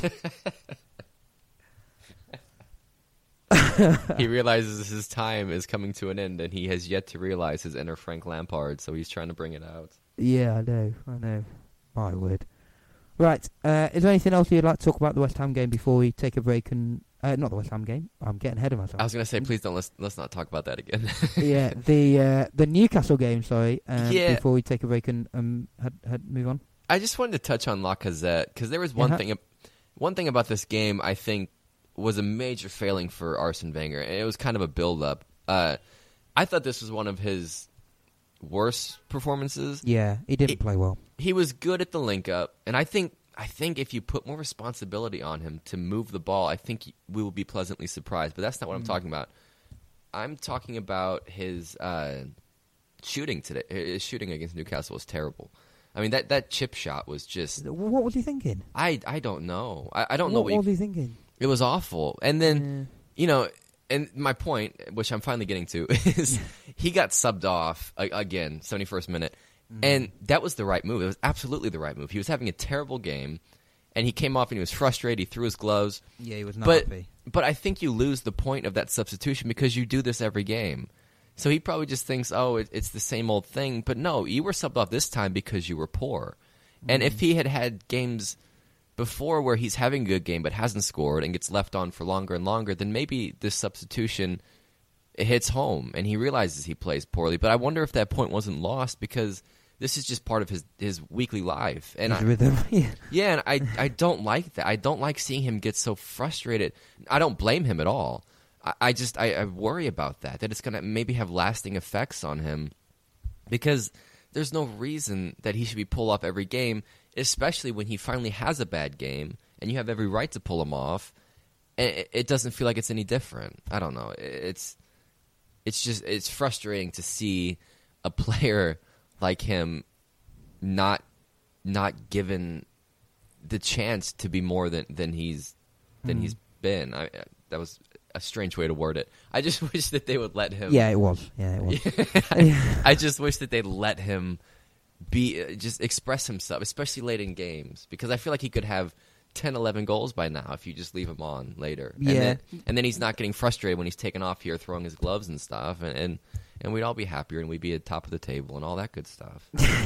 He realizes his time is coming to an end, and he has yet to realize his inner Frank Lampard, so he's trying to bring it out. Yeah, I know. My word. Right, is there anything else you'd like to talk about the West Ham game before we take a break? And not the West Ham game. I'm getting ahead of myself. I was going to say, please don't. Let's not talk about that again. Yeah, the Newcastle game. Sorry. Before we take a break and move on. I just wanted to touch on Lacazette because there was one thing about this game I think was a major failing for Arsene Wenger, and it was kind of a build-up. I thought this was one of his worst performances. Yeah, he didn't play well. He was good at the link-up, and I think if you put more responsibility on him to move the ball, I think we will be pleasantly surprised. But that's not what I'm talking about. I'm talking about his shooting today. His shooting against Newcastle was terrible. I mean, that chip shot was just... What was he thinking? I don't know. I don't know what was he thinking? It was awful. And then, and my point, which I'm finally getting to, is he got subbed off again, 71st minute. And that was the right move. It was absolutely the right move. He was having a terrible game, and he came off and he was frustrated. He threw his gloves. Yeah, he was not happy. But I think you lose the point of that substitution because you do this every game. So he probably just thinks, it's the same old thing. But no, you were subbed off this time because you were poor. And if he had games before where he's having a good game but hasn't scored and gets left on for longer and longer, then maybe this substitution hits home and he realizes he plays poorly. But I wonder if that point wasn't lost because this is just part of his weekly life. And his rhythm. Yeah, and I don't like that. I don't like seeing him get so frustrated. I don't blame him at all. I worry about that it's going to maybe have lasting effects on him because there's no reason that he should be pulled off every game, especially when he finally has a bad game and you have every right to pull him off. And it doesn't feel like it's any different. I don't know. It's frustrating to see a player like him not given the chance to be more than he's been. That was a strange way to word it. I just wish that they would let him. Yeah, it was. I just wish that they'd let him just express himself, especially late in games, because I feel like he could have 10, 11 goals by now if you just leave him on later. Yeah. And then he's not getting frustrated when he's taken off here throwing his gloves and stuff, and we'd all be happier and we'd be at the top of the table and all that good stuff.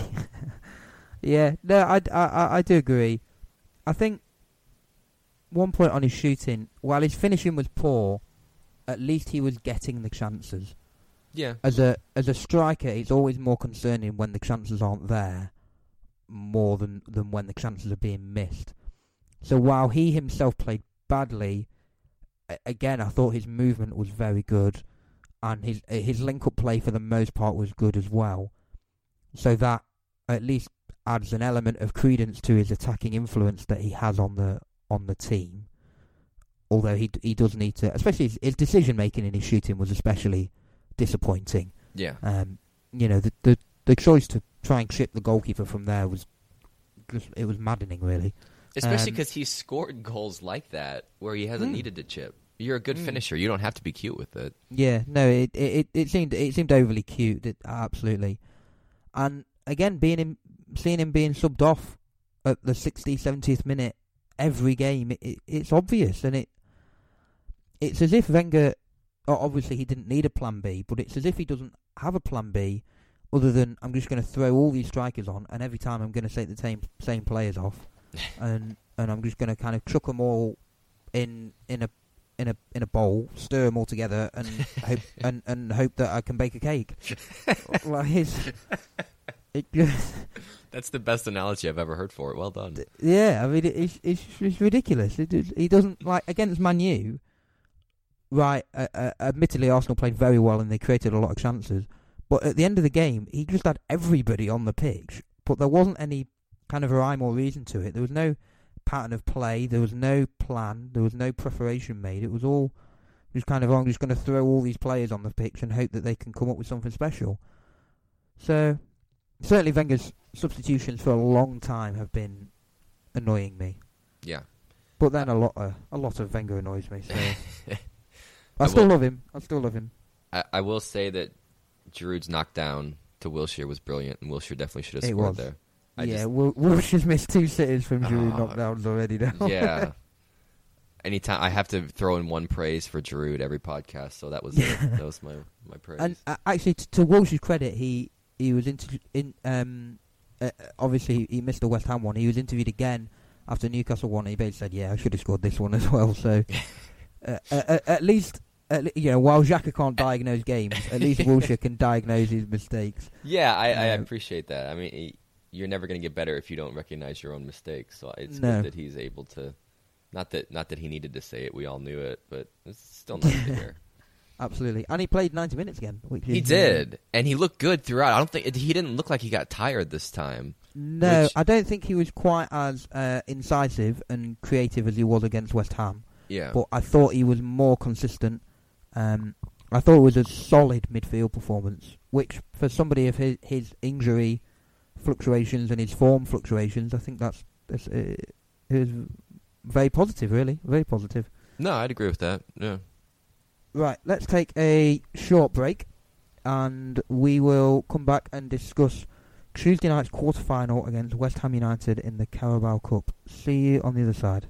Yeah, no, I do agree. I think one point on his shooting, while his finishing was poor, at least he was getting the chances. Yeah. As a striker, it's always more concerning when the chances aren't there, more than when the chances are being missed. So while he himself played badly, again, I thought his movement was very good, and his link-up play for the most part was good as well. So that at least adds an element of credence to his attacking influence that he has on the team. Although he does need to, especially his decision making in his shooting was especially disappointing. Yeah. The choice to try and chip the goalkeeper from there was maddening, really. Especially because he scored goals like that where he hasn't needed to chip. You're a good finisher. You don't have to be cute with it. Yeah, no, it seemed overly cute. Absolutely. And again, seeing him being subbed off at the 60th, 70th minute every game, it's obvious, and it's as if Wenger, obviously he didn't need a plan B, but it's as if he doesn't have a plan B other than I'm just going to throw all these strikers on, and every time I'm going to take the same players off, and I'm just going to kind of chuck them all in a bowl, stir them all together, and hope and hope that I can bake a cake. That's the best analogy I've ever heard for it. Well done. Yeah, I mean it's ridiculous. He doesn't, like, against Man U. Right, admittedly Arsenal played very well and they created a lot of chances, but at the end of the game he just had everybody on the pitch, but there wasn't any kind of rhyme or reason to it. There was no pattern of play, there was no plan, there was no preparation made. It was all just kind of, I'm just going to throw all these players on the pitch and hope that they can come up with something special. So certainly Wenger's substitutions for a long time have been annoying me. Yeah. But then a lot of Wenger annoys me, so I still love him. I will say that Giroud's knockdown to Wilshere was brilliant, and Wilshere definitely should have scored there. Wilshere's missed 2 sitters from Giroud knockdowns already now. Yeah. Anytime I have to throw in one praise for Giroud every podcast, so that was it. That was my praise. And actually, to Walsh's credit, he was obviously he missed the West Ham one. He was interviewed again after Newcastle won. He basically said, "Yeah, I should have scored this one as well." So at least. While Xhaka can't diagnose games, at least Wilshere can diagnose his mistakes. Yeah, I appreciate that. I mean, you're never going to get better if you don't recognize your own mistakes. So it's good that he's able to. Not that he needed to say it. We all knew it, but it's still nice to hear. Absolutely, and he played 90 minutes again. He did, and he looked good throughout. I don't think he didn't look like he got tired this time. No, I don't think he was quite as incisive and creative as he was against West Ham. Yeah, but I thought he was more consistent. I thought it was a solid midfield performance, which for somebody of his injury fluctuations and his form fluctuations, I think it was very positive, really. Very positive. No, I'd agree with that. Yeah. Right, let's take a short break, and we will come back and discuss Tuesday night's quarter-final against West Ham United in the Carabao Cup. See you on the other side.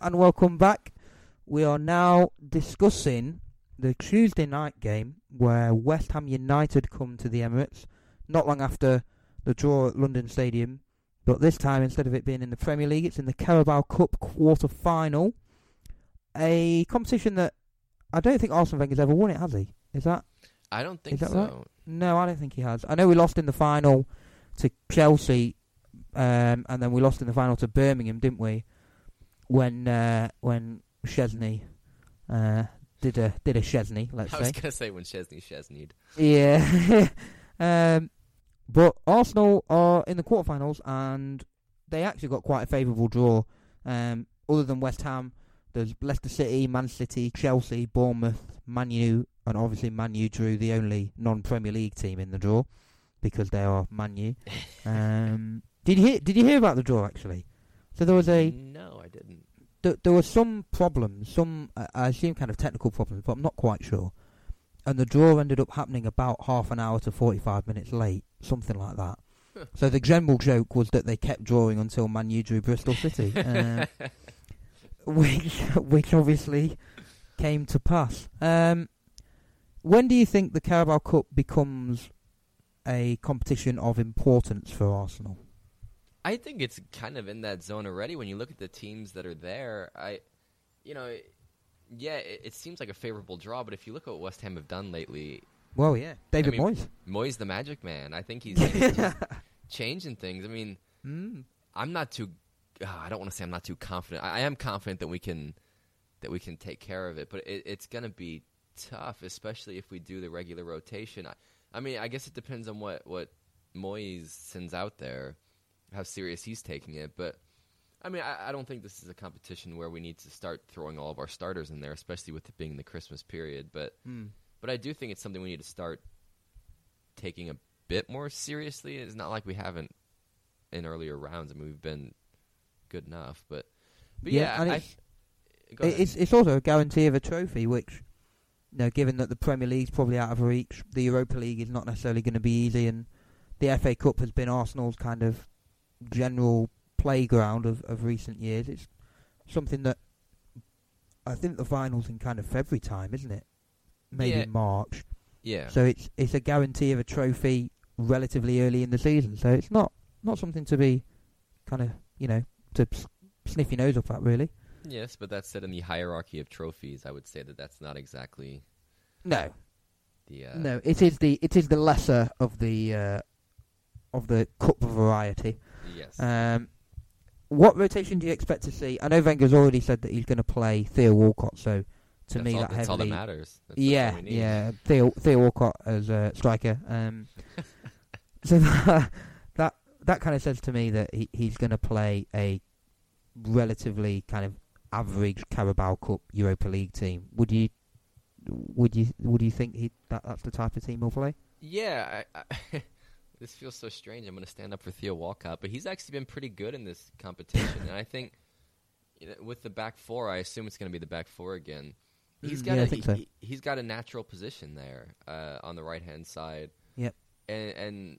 and welcome back. We are now discussing the Tuesday night game where West Ham United come to the Emirates not long after the draw at London Stadium, but this time instead of it being in the Premier League, it's in the Carabao Cup quarter-final, a competition that I don't think Arsene Wenger's ever won it, has he? Is that? I don't think is that so. Right? No, I don't think he has. I know we lost in the final to Chelsea, and then we lost in the final to Birmingham, didn't we? When Chesney did a Chesney, let's say. I was going to say when Chesney'd. Yeah. But Arsenal are in the quarterfinals, and they actually got quite a favourable draw. Other than West Ham, there's Leicester City, Man City, Chelsea, Bournemouth, Man U, and obviously Man U drew the only non-Premier League team in the draw because they are Man U. Did you hear about the draw actually? So there was No, I didn't. There were some problems, I assume kind of technical problems, but I'm not quite sure. And the draw ended up happening about half an hour to 45 minutes late, something like that. So the general joke was that they kept drawing until Man U drew Bristol City, which obviously came to pass. When do you think the Carabao Cup becomes a competition of importance for Arsenal? I think it's kind of in that zone already. When you look at the teams that are there, it seems like a favorable draw. But if you look at what West Ham have done lately, well, yeah, David Moyes. Moyes, the magic man. I think he's changing things. I mean, I'm not too. I don't want to say I'm not too confident. I am confident that we can take care of it. But it's going to be tough, especially if we do the regular rotation. I mean, I guess it depends on what Moyes sends out there, how serious he's taking it. But I mean, I don't think this is a competition where we need to start throwing all of our starters in there, especially with it being the Christmas period. But I do think it's something we need to start taking a bit more seriously. It's not like we haven't in earlier rounds. I mean, we've been good enough. But yeah, and it's also a guarantee of a trophy, which, given that the Premier League's probably out of reach, the Europa League is not necessarily going to be easy, and the FA Cup has been Arsenal's kind of general playground of recent years. It's something that I think the final's in kind of February time, isn't it? Maybe March. Yeah. So it's a guarantee of a trophy relatively early in the season. So it's not something to be kind of, to sniff your nose up at, really. Yes, but that said, in the hierarchy of trophies, I would say that that's not exactly. No. No, it is the lesser of the cup variety. Yes. What rotation do you expect to see? I know Wenger's already said that he's going to play Theo Walcott, so that's all that matters. Yeah. Theo Walcott as a striker. So that kind of says to me that he's going to play a relatively kind of average Carabao Cup Europa League team. Would you think that's the type of team he'll play? Yeah. This feels so strange. I'm going to stand up for Theo Walcott, but he's actually been pretty good in this competition. And I think with the back four, I assume it's going to be the back four again. He's got he's got a natural position there on the right-hand side. Yep. And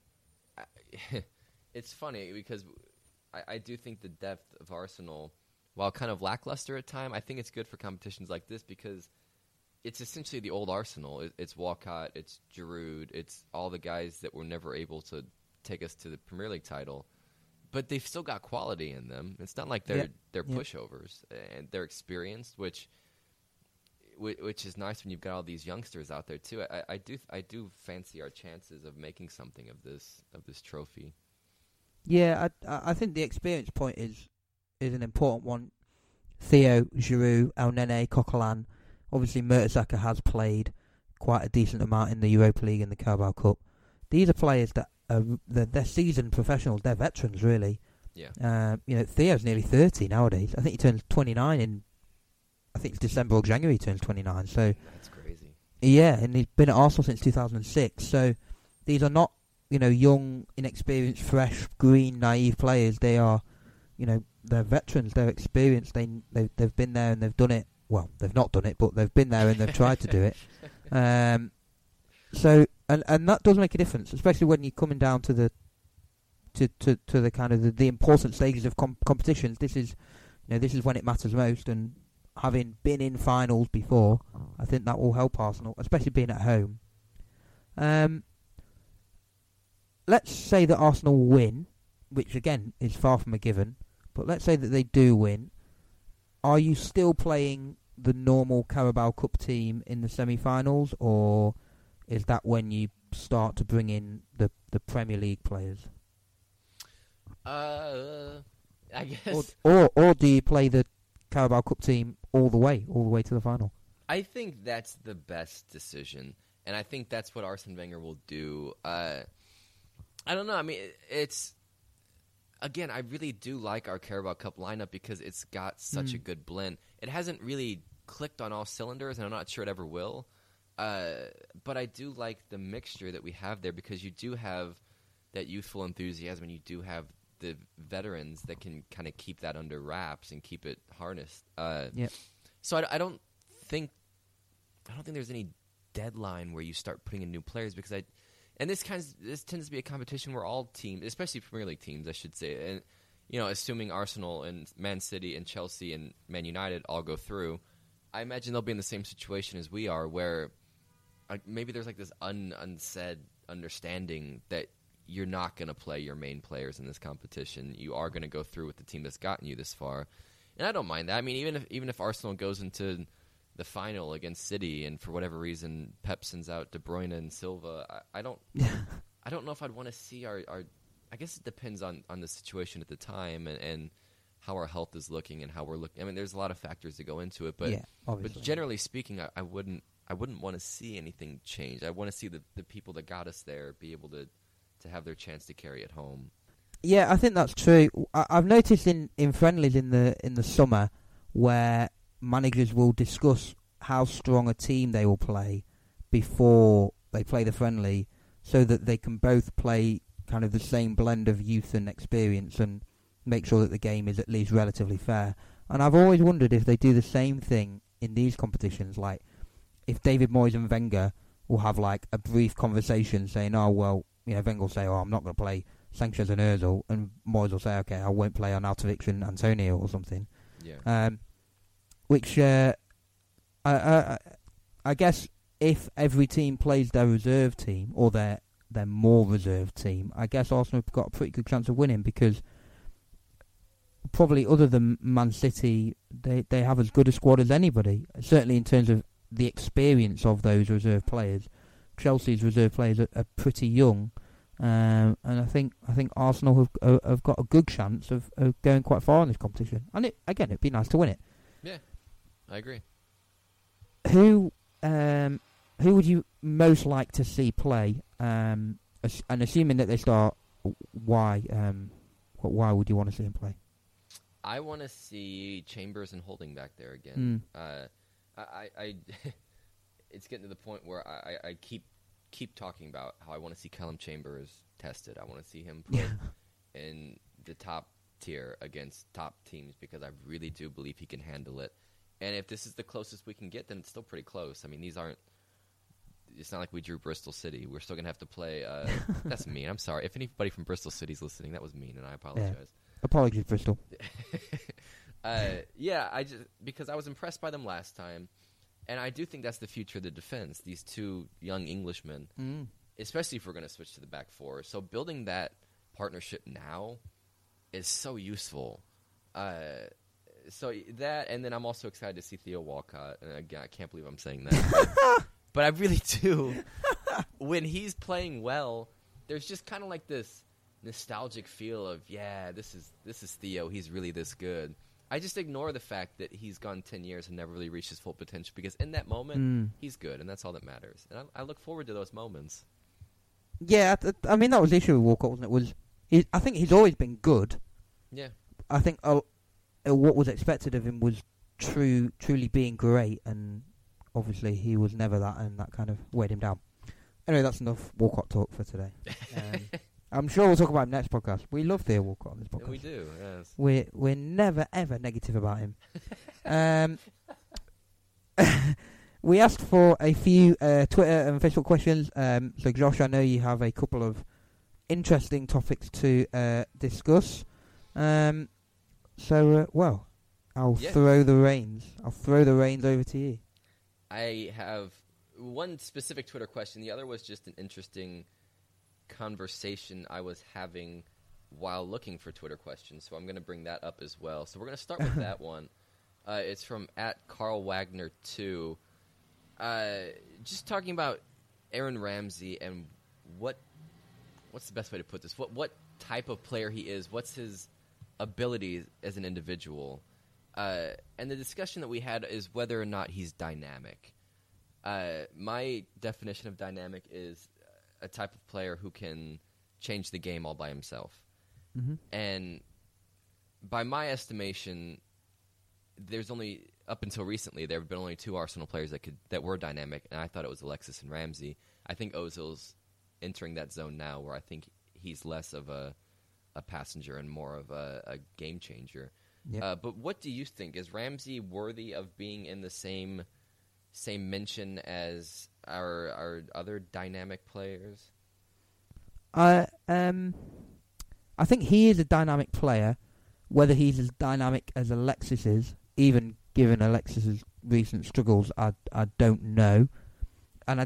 it's funny because I do think the depth of Arsenal, while kind of lackluster at time, I think it's good for competitions like this because it's essentially the old Arsenal. It's Walcott, it's Giroud, it's all the guys that were never able to take us to the Premier League title. But they've still got quality in them. It's not like they're pushovers, and they're experienced, which is nice when you've got all these youngsters out there too. I do fancy our chances of making something of this trophy. Yeah, I think the experience point is an important one. Theo, Giroud, El Nene, Coquelin. Obviously, Mertesacker has played quite a decent amount in the Europa League and the Carabao Cup. These are players that they're seasoned professionals. They're veterans, really. Yeah. Theo's nearly 30 nowadays. I think he turns 29 in, I think it's December or January he turns 29. So that's crazy. Yeah, and he's been at Arsenal since 2006. So these are not, young, inexperienced, fresh, green, naive players. They are, they're veterans. They're experienced. They've been there and they've done it. Well, they've not done it, but they've been there and they've tried to do it. So that does make a difference, especially when you're coming down to the kind of the important stages of competitions. This is, this is when it matters most, and having been in finals before, I think that will help Arsenal, especially being at home. Let's say that Arsenal win, which again is far from a given, but let's say that they do win. Are you still playing the normal Carabao Cup team in the semi-finals, or is that when you start to bring in the Premier League players? I guess. Or do you play the Carabao Cup team all the way to the final? I think that's the best decision, and I think that's what Arsene Wenger will do. I don't know. I mean, again, I really do like our Carabao Cup lineup because it's got such a good blend. It hasn't really clicked on all cylinders, and I'm not sure it ever will. But I do like the mixture that we have there because you do have that youthful enthusiasm, and you do have the veterans that can kind of keep that under wraps and keep it harnessed. So I don't think there's any deadline where you start putting in new players because this tends to be a competition where all teams, especially Premier League teams, I should say, and assuming Arsenal and Man City and Chelsea and Man United all go through, I imagine they'll be in the same situation as we are, where maybe there's like this unsaid understanding that you're not going to play your main players in this competition. You are going to go through with the team that's gotten you this far, and I don't mind that. I mean, even if Arsenal goes into the final against City, and for whatever reason Pep sends out De Bruyne and Silva, I don't know if I'd want to see our. I guess it depends on the situation at the time and how our health is looking and how we're looking. I mean, there's a lot of factors that go into it, but generally speaking, I wouldn't want to see anything change. I want to see the people that got us there be able to have their chance to carry it home. Yeah, I think that's true. I've noticed in friendlies in the summer where managers will discuss how strong a team they will play before they play the friendly, so that they can both play kind of the same blend of youth and experience and make sure that the game is at least relatively fair. And I've always wondered if they do the same thing in these competitions, like if David Moyes and Wenger will have like a brief conversation saying, oh, well, Wenger will say, oh, I'm not going to play Sanchez and Ozil, and Moyes will say, okay, I won't play Arnautovic and Antonio or something. Yeah. Which I guess if every team plays their reserve team or their more reserved team, I guess Arsenal have got a pretty good chance of winning, because probably other than Man City, they have as good a squad as anybody, certainly in terms of the experience of those reserve players. Chelsea's reserve players are pretty young, and I think Arsenal have got a good chance of going quite far in this competition. And it'd be nice to win it. Yeah, I agree. Who would you most like to see play? And assuming that they start, why would you want to see him play? I want to see Chambers and Holding back there again. I it's getting to the point where I keep talking about how I want to see Callum Chambers tested. I want to see him put in the top tier against top teams, because I really do believe he can handle it. And if this is the closest we can get, then it's still pretty close. I mean, it's not like we drew Bristol City. We're still going to have to play. That's mean. I'm sorry. If anybody from Bristol City's listening, that was mean, and I apologize. Yeah. Apologies, Bristol. Because I was impressed by them last time, and I do think that's the future of the defense. These two young Englishmen, especially if we're going to switch to the back four. So building that partnership now is so useful. So that, and then I'm also excited to see Theo Walcott. And again, I can't believe I'm saying that, but I really do. When he's playing well, there's just kind of like this nostalgic feel of, this is Theo. He's really this good. I just ignore the fact that he's gone 10 years and never really reached his full potential, because in that moment, he's good, and that's all that matters. And I look forward to those moments. Yeah, I mean, that was the issue with Walcott, wasn't it? I think he's always been good. Yeah. I think what was expected of him was truly being great, and obviously he was never that, and that kind of weighed him down. Anyway, that's enough Walcott talk for today. I'm sure we'll talk about him next podcast. We love Theo Walcott on this podcast. We do, yes. We're never, ever negative about him. We asked for a few Twitter and Facebook questions. So, Josh, I know you have a couple of interesting topics to discuss. I'll Yeah. throw the reins. I'll throw the reins over to you. I have one specific Twitter question. The other was just an interesting conversation I was having while looking for Twitter questions, so I'm going to bring that up as well. So we're going to start with that one. It's from @CarlWagner2. Just talking about Aaron Ramsey and what's the best way to put this? What type of player he is? What's his ability as an individual? And the discussion that we had is whether or not he's dynamic. My definition of dynamic is a type of player who can change the game all by himself. Mm-hmm. And by my estimation, there's only, up until recently, there have been only two Arsenal players that were dynamic, and I thought it was Alexis and Ramsey. I think Ozil's entering that zone now, where I think he's less of a passenger and more of a game changer. Yep. But what do you think? Is Ramsey worthy of being in the same mention as our other dynamic players? I think he is a dynamic player. Whether he's as dynamic as Alexis is, even given Alexis's recent struggles, I don't know. And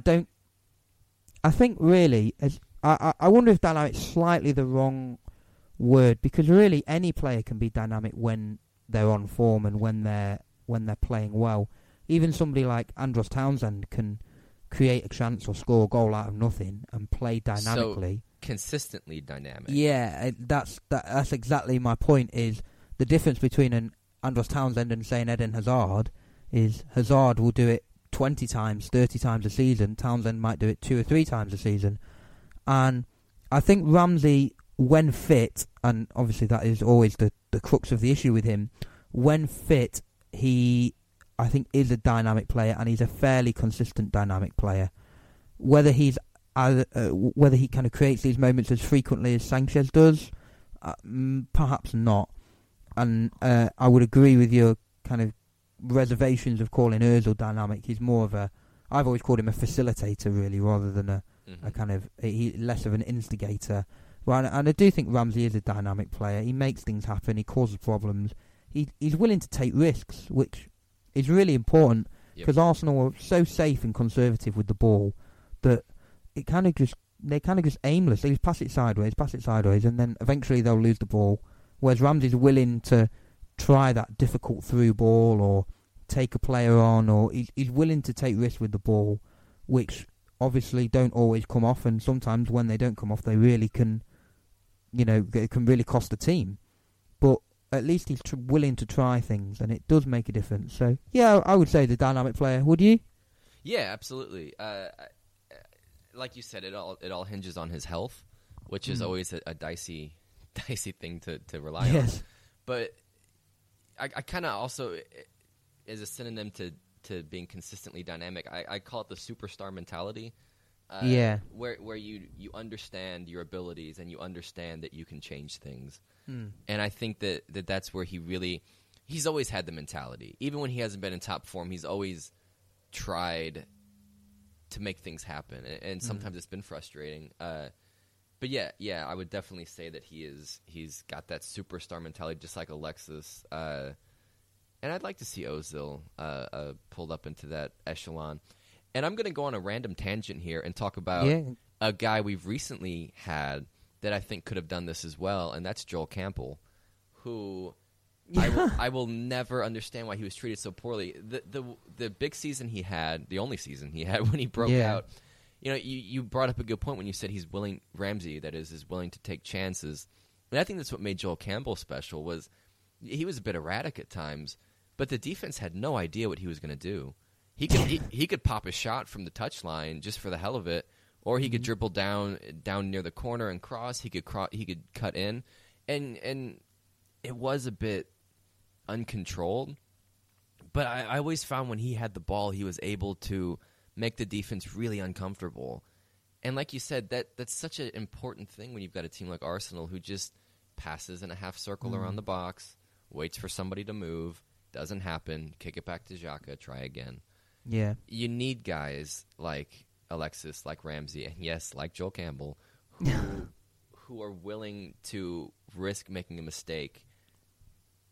I think really, I wonder if dynamic's slightly the wrong word, because really any player can be dynamic when they're on form and when they're playing well. Even somebody like Andros Townsend can create a chance or score a goal out of nothing and play dynamically. So, consistently dynamic. Yeah, that's exactly my point. Is the difference between an Andros Townsend and, say, an Eden Hazard is Hazard will do it 20 times, 30 times a season. Townsend might do it 2 or 3 times a season. And I think Ramsey, when fit, and obviously that is always the crux of the issue with him, when fit, he, I think, is a dynamic player, and he's a fairly consistent dynamic player. Whether he kind of creates these moments as frequently as Sanchez does, perhaps not. And I would agree with your kind of reservations of calling Ozil dynamic. He's more of I've always called him a facilitator, really, rather than a kind of less of an instigator. Well, and I do think Ramsey is a dynamic player. He makes things happen. He causes problems. He's willing to take risks, which is really important, because Arsenal are so safe and conservative with the ball that they're kind of just aimless. They just pass it sideways, and then eventually they'll lose the ball. Whereas Ramsey's willing to try that difficult through ball or take a player on, or he's willing to take risks with the ball, which obviously don't always come off, and sometimes when they don't come off, they really can, it can really cost the team. But at least he's willing to try things, and it does make a difference. So, yeah, I would say the dynamic player. Would you? Yeah, absolutely. Like you said, it all hinges on his health, which is always a dicey thing to rely on. But I kind of also, as a synonym to being consistently dynamic, I call it the superstar mentality. Where you understand your abilities and you understand that you can change things. And I think that's where he's always had the mentality. Even when he hasn't been in top form, he's always tried to make things happen. And sometimes it's been frustrating. But yeah, I would definitely say that he's got that superstar mentality, just like Alexis. And I'd like to see Ozil pulled up into that echelon. And I'm going to go on a random tangent here and talk about a guy we've recently had that I think could have done this as well, and that's Joel Campbell, who I will never understand why he was treated so poorly. The big season he had, the only season he had when he broke out, you brought up a good point when you said Ramsey is willing to take chances. And I think that's what made Joel Campbell special, was he was a bit erratic at times, but the defense had no idea what he was going to do. He could pop a shot from the touchline just for the hell of it, or he could dribble down near the corner and cross. He could cut in, and it was a bit uncontrolled. But I always found when he had the ball, he was able to make the defense really uncomfortable. And like you said, that's such an important thing when you've got a team like Arsenal who just passes in a half circle around the box, waits for somebody to move, doesn't happen, kick it back to Xhaka, try again. Yeah. You need guys like Alexis, like Ramsey, and yes, like Joel Campbell, who are willing to risk making a mistake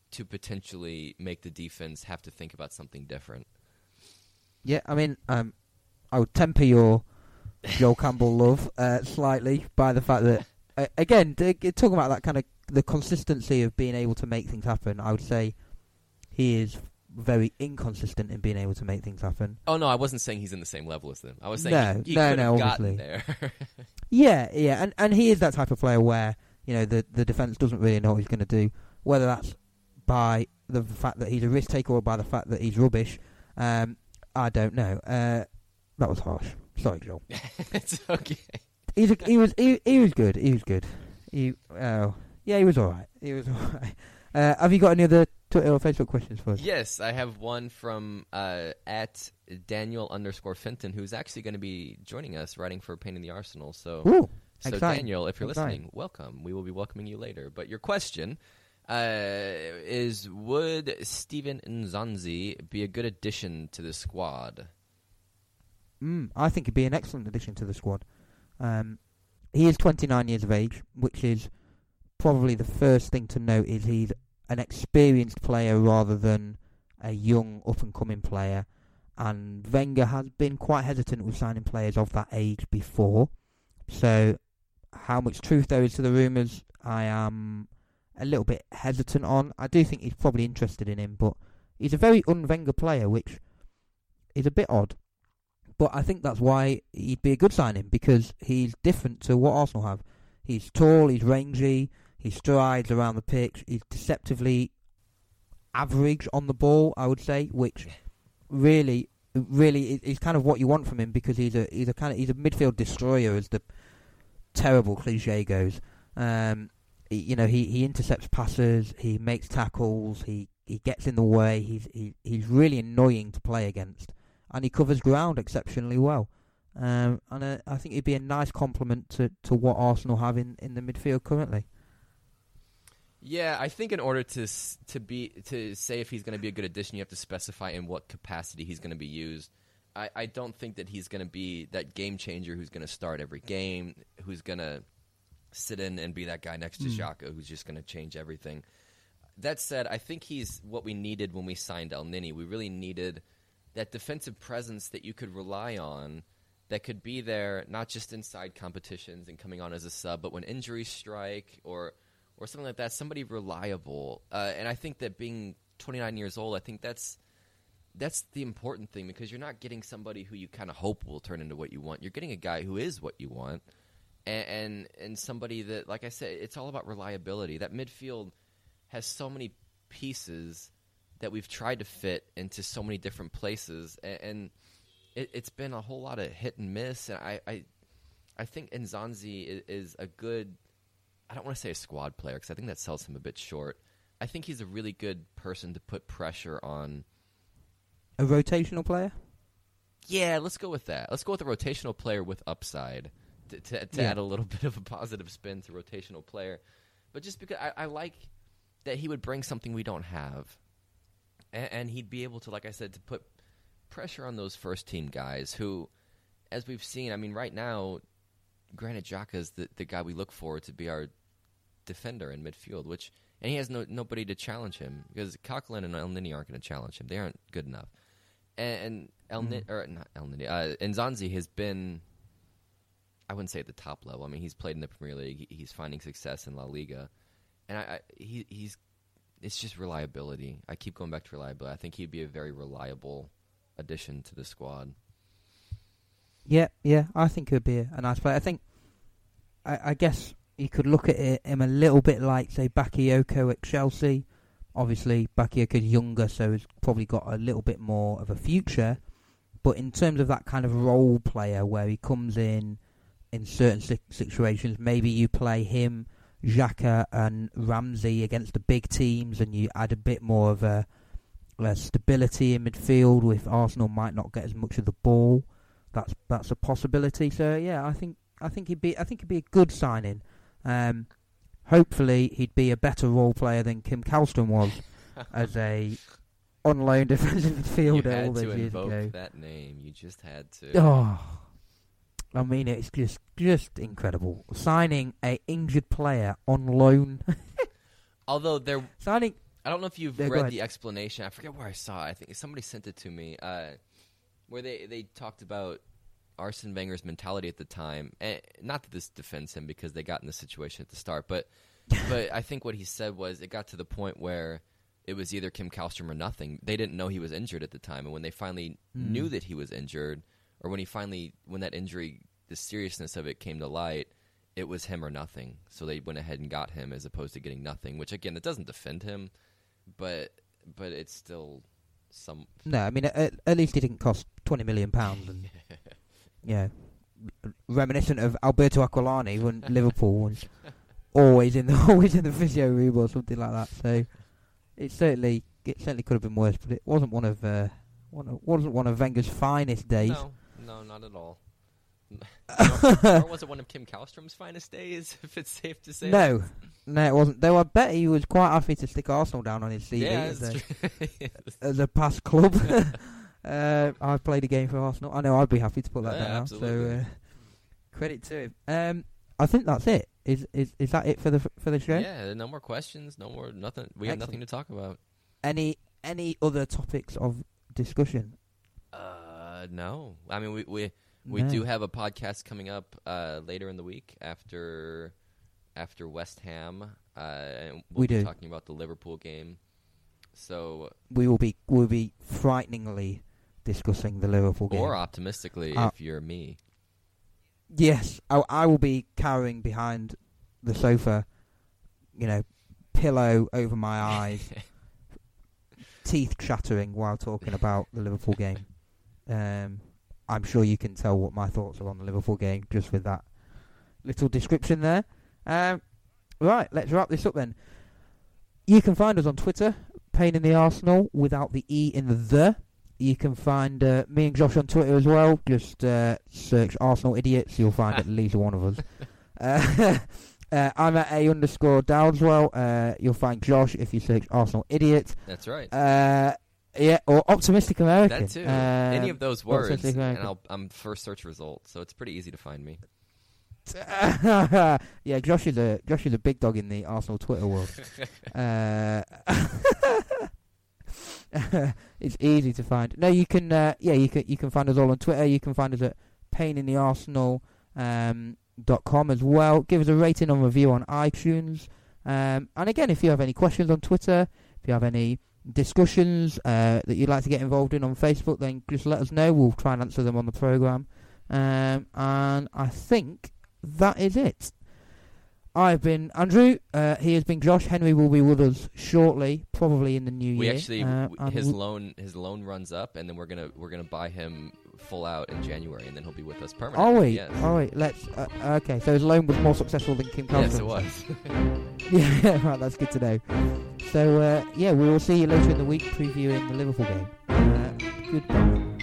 to potentially make the defense have to think about something different. Yeah, I mean, I would temper your Joel Campbell love slightly by the fact that, again, talking about that kind of the consistency of being able to make things happen, I would say he is very inconsistent in being able to make things happen. Oh, no, I wasn't saying he's in the same level as them. I was saying he could have gotten there. Yeah, and he is that type of player where, the defence doesn't really know what he's going to do, whether that's by the fact that he's a risk taker or by the fact that he's rubbish. I don't know. That was harsh. Sorry, Joel. It's okay. He was good. He was good. He was all right. Have you got any other Twitter or Facebook questions for us? Yes, I have one from at Daniel_Fenton, who's actually going to be joining us writing for Pain in the Arsenal. So Daniel, if you're listening, welcome. We will be welcoming you later. But your question is, would Steven Nzonzi be a good addition to the squad? I think he'd be an excellent addition to the squad. He is 29 years of age, which is probably the first thing to note is he's an experienced player rather than a young, up-and-coming player. And Wenger has been quite hesitant with signing players of that age before. So how much truth there is to the rumours, I am a little bit hesitant on. I do think he's probably interested in him, but he's a very un-Wenger player, which is a bit odd. But I think that's why he'd be a good signing, because he's different to what Arsenal have. He's tall, he's rangy, he strides around the pitch, he's deceptively average on the ball, I would say, which really is kind of what you want from him, because he's a midfield destroyer, as the terrible cliche goes. He intercepts passes, he makes tackles, he gets in the way, he's really annoying to play against, and he covers ground exceptionally well. And I think he'd be a nice complement to what Arsenal have in the midfield currently. Yeah, I think in order to say if he's going to be a good addition, you have to specify in what capacity he's going to be used. I don't think that he's going to be that game changer who's going to start every game, who's going to sit in and be that guy next to Xhaka who's just going to change everything. That said, I think he's what we needed when we signed El Nini. We really needed that defensive presence that you could rely on, that could be there not just inside competitions and coming on as a sub, but when injuries strike or something like that, somebody reliable. And I think that being 29 years old, I think that's the important thing, because you're not getting somebody who you kind of hope will turn into what you want. You're getting a guy who is what you want, and somebody that, like I said, it's all about reliability. That midfield has so many pieces that we've tried to fit into so many different places, and it's been a whole lot of hit and miss. And I think Nzonzi is a good, I don't want to say a squad player, because I think that sells him a bit short. I think he's a really good person to put pressure on. A rotational player? Yeah, let's go with that. Let's go with a rotational player with upside to add a little bit of a positive spin to rotational player. But just because I like that he would bring something we don't have. And he'd be able to, like I said, to put pressure on those first-team guys who, as we've seen, I mean, right now, Granit Xhaka is the guy we look for to be our defender in midfield, and he has nobody to challenge him, because Coquelin and El Nini aren't going to challenge him. They aren't good enough. And Nzonzi has been, I wouldn't say at the top level. I mean, he's played in the Premier League. He's finding success in La Liga. And it's just reliability. I keep going back to reliability. I think he'd be a very reliable addition to the squad. Yeah, I think he'd be a nice player. I think, I guess you could look at him a little bit like, say, Bakayoko at Chelsea. Obviously, Bakayoko's younger, so he's probably got a little bit more of a future. But in terms of that kind of role player where he comes in certain situations, maybe you play him, Xhaka and Ramsey against the big teams, and you add a bit more of a stability in midfield with Arsenal might not get as much of the ball. That's a possibility. So yeah, I think he'd be a good signing. Hopefully he'd be a better role player than Kim Kallstrom was as a on loan defensive midfielder all those years ago. You had to invoke that name. You just had to. Oh, I mean, it's just incredible signing a injured player on loan. Although I don't know if you've Yeah, go read ahead. the explanation. I forget where I saw it. I think somebody sent it to me, where they talked about Arsene Wenger's mentality at the time. And not that this defends him because they got in this situation at the start, but I think what he said was it got to the point where it was either Kim Kallstrom or nothing. They didn't know he was injured at the time, and when they finally knew that he was injured, or when that injury, the seriousness of it came to light, it was him or nothing. So they went ahead and got him as opposed to getting nothing, which, again, it doesn't defend him, but it's still some... No, I mean, at least he didn't cost £20 million. And, yeah, reminiscent of Alberto Aquilani when Liverpool was always in the physio room or something like that. So it certainly could have been worse, but it wasn't one of Wenger's finest days. No, not at all. Nor was it one of Kim Kallstrom's finest days, if it's safe to say. No, it wasn't. Though I bet he was quite happy to stick Arsenal down on his CV as a past club. I've played a game for Arsenal. I know I'd be happy to put that down. Absolutely. So credit to him. I think that's it. Is that it for the show? Yeah, no more questions, no more nothing. We have nothing to talk about. Any other topics of discussion? No. I mean, we do have a podcast coming up later in the week after West Ham. And we'll be talking about the Liverpool game. So we'll be frighteningly discussing the Liverpool game, or optimistically if you're me. Yes, I will be cowering behind the sofa, pillow over my eyes, teeth chattering while talking about the Liverpool game. I'm sure you can tell what my thoughts are on the Liverpool game just with that little description there. Right, let's wrap this up then. You can find us on Twitter, Pain in the Arsenal, without the E in the. You can find me and Josh on Twitter as well. Just search Arsenal Idiots. You'll find at least one of us. I'm at _Dowdswell. You'll find Josh if you search Arsenal Idiots. That's right. Yeah, or Optimistic American. That too. Any of those words, and I'm first search result, so it's pretty easy to find me. Yeah, Josh is a big dog in the Arsenal Twitter world. It's easy to find. No, you can find us all on Twitter. You can find us at paininthearsenal.com as well. Give us a rating and review on iTunes. And again, if you have any questions on Twitter, if you have any discussions that you'd like to get involved in on Facebook, then just let us know. We'll try and answer them on the programme. And I think that is it. I've been Andrew. He has been Josh. Henry will be with us shortly, probably in the new year. We actually his loan runs up, and then we're gonna buy him full out in January, and then he'll be with us permanently. Oh wait, yes. Let's. Okay, so his loan was more successful than Kim Kallstrom. Yes, it was. Yeah, right. That's good to know. So we will see you later in the week previewing the Liverpool game. Goodbye.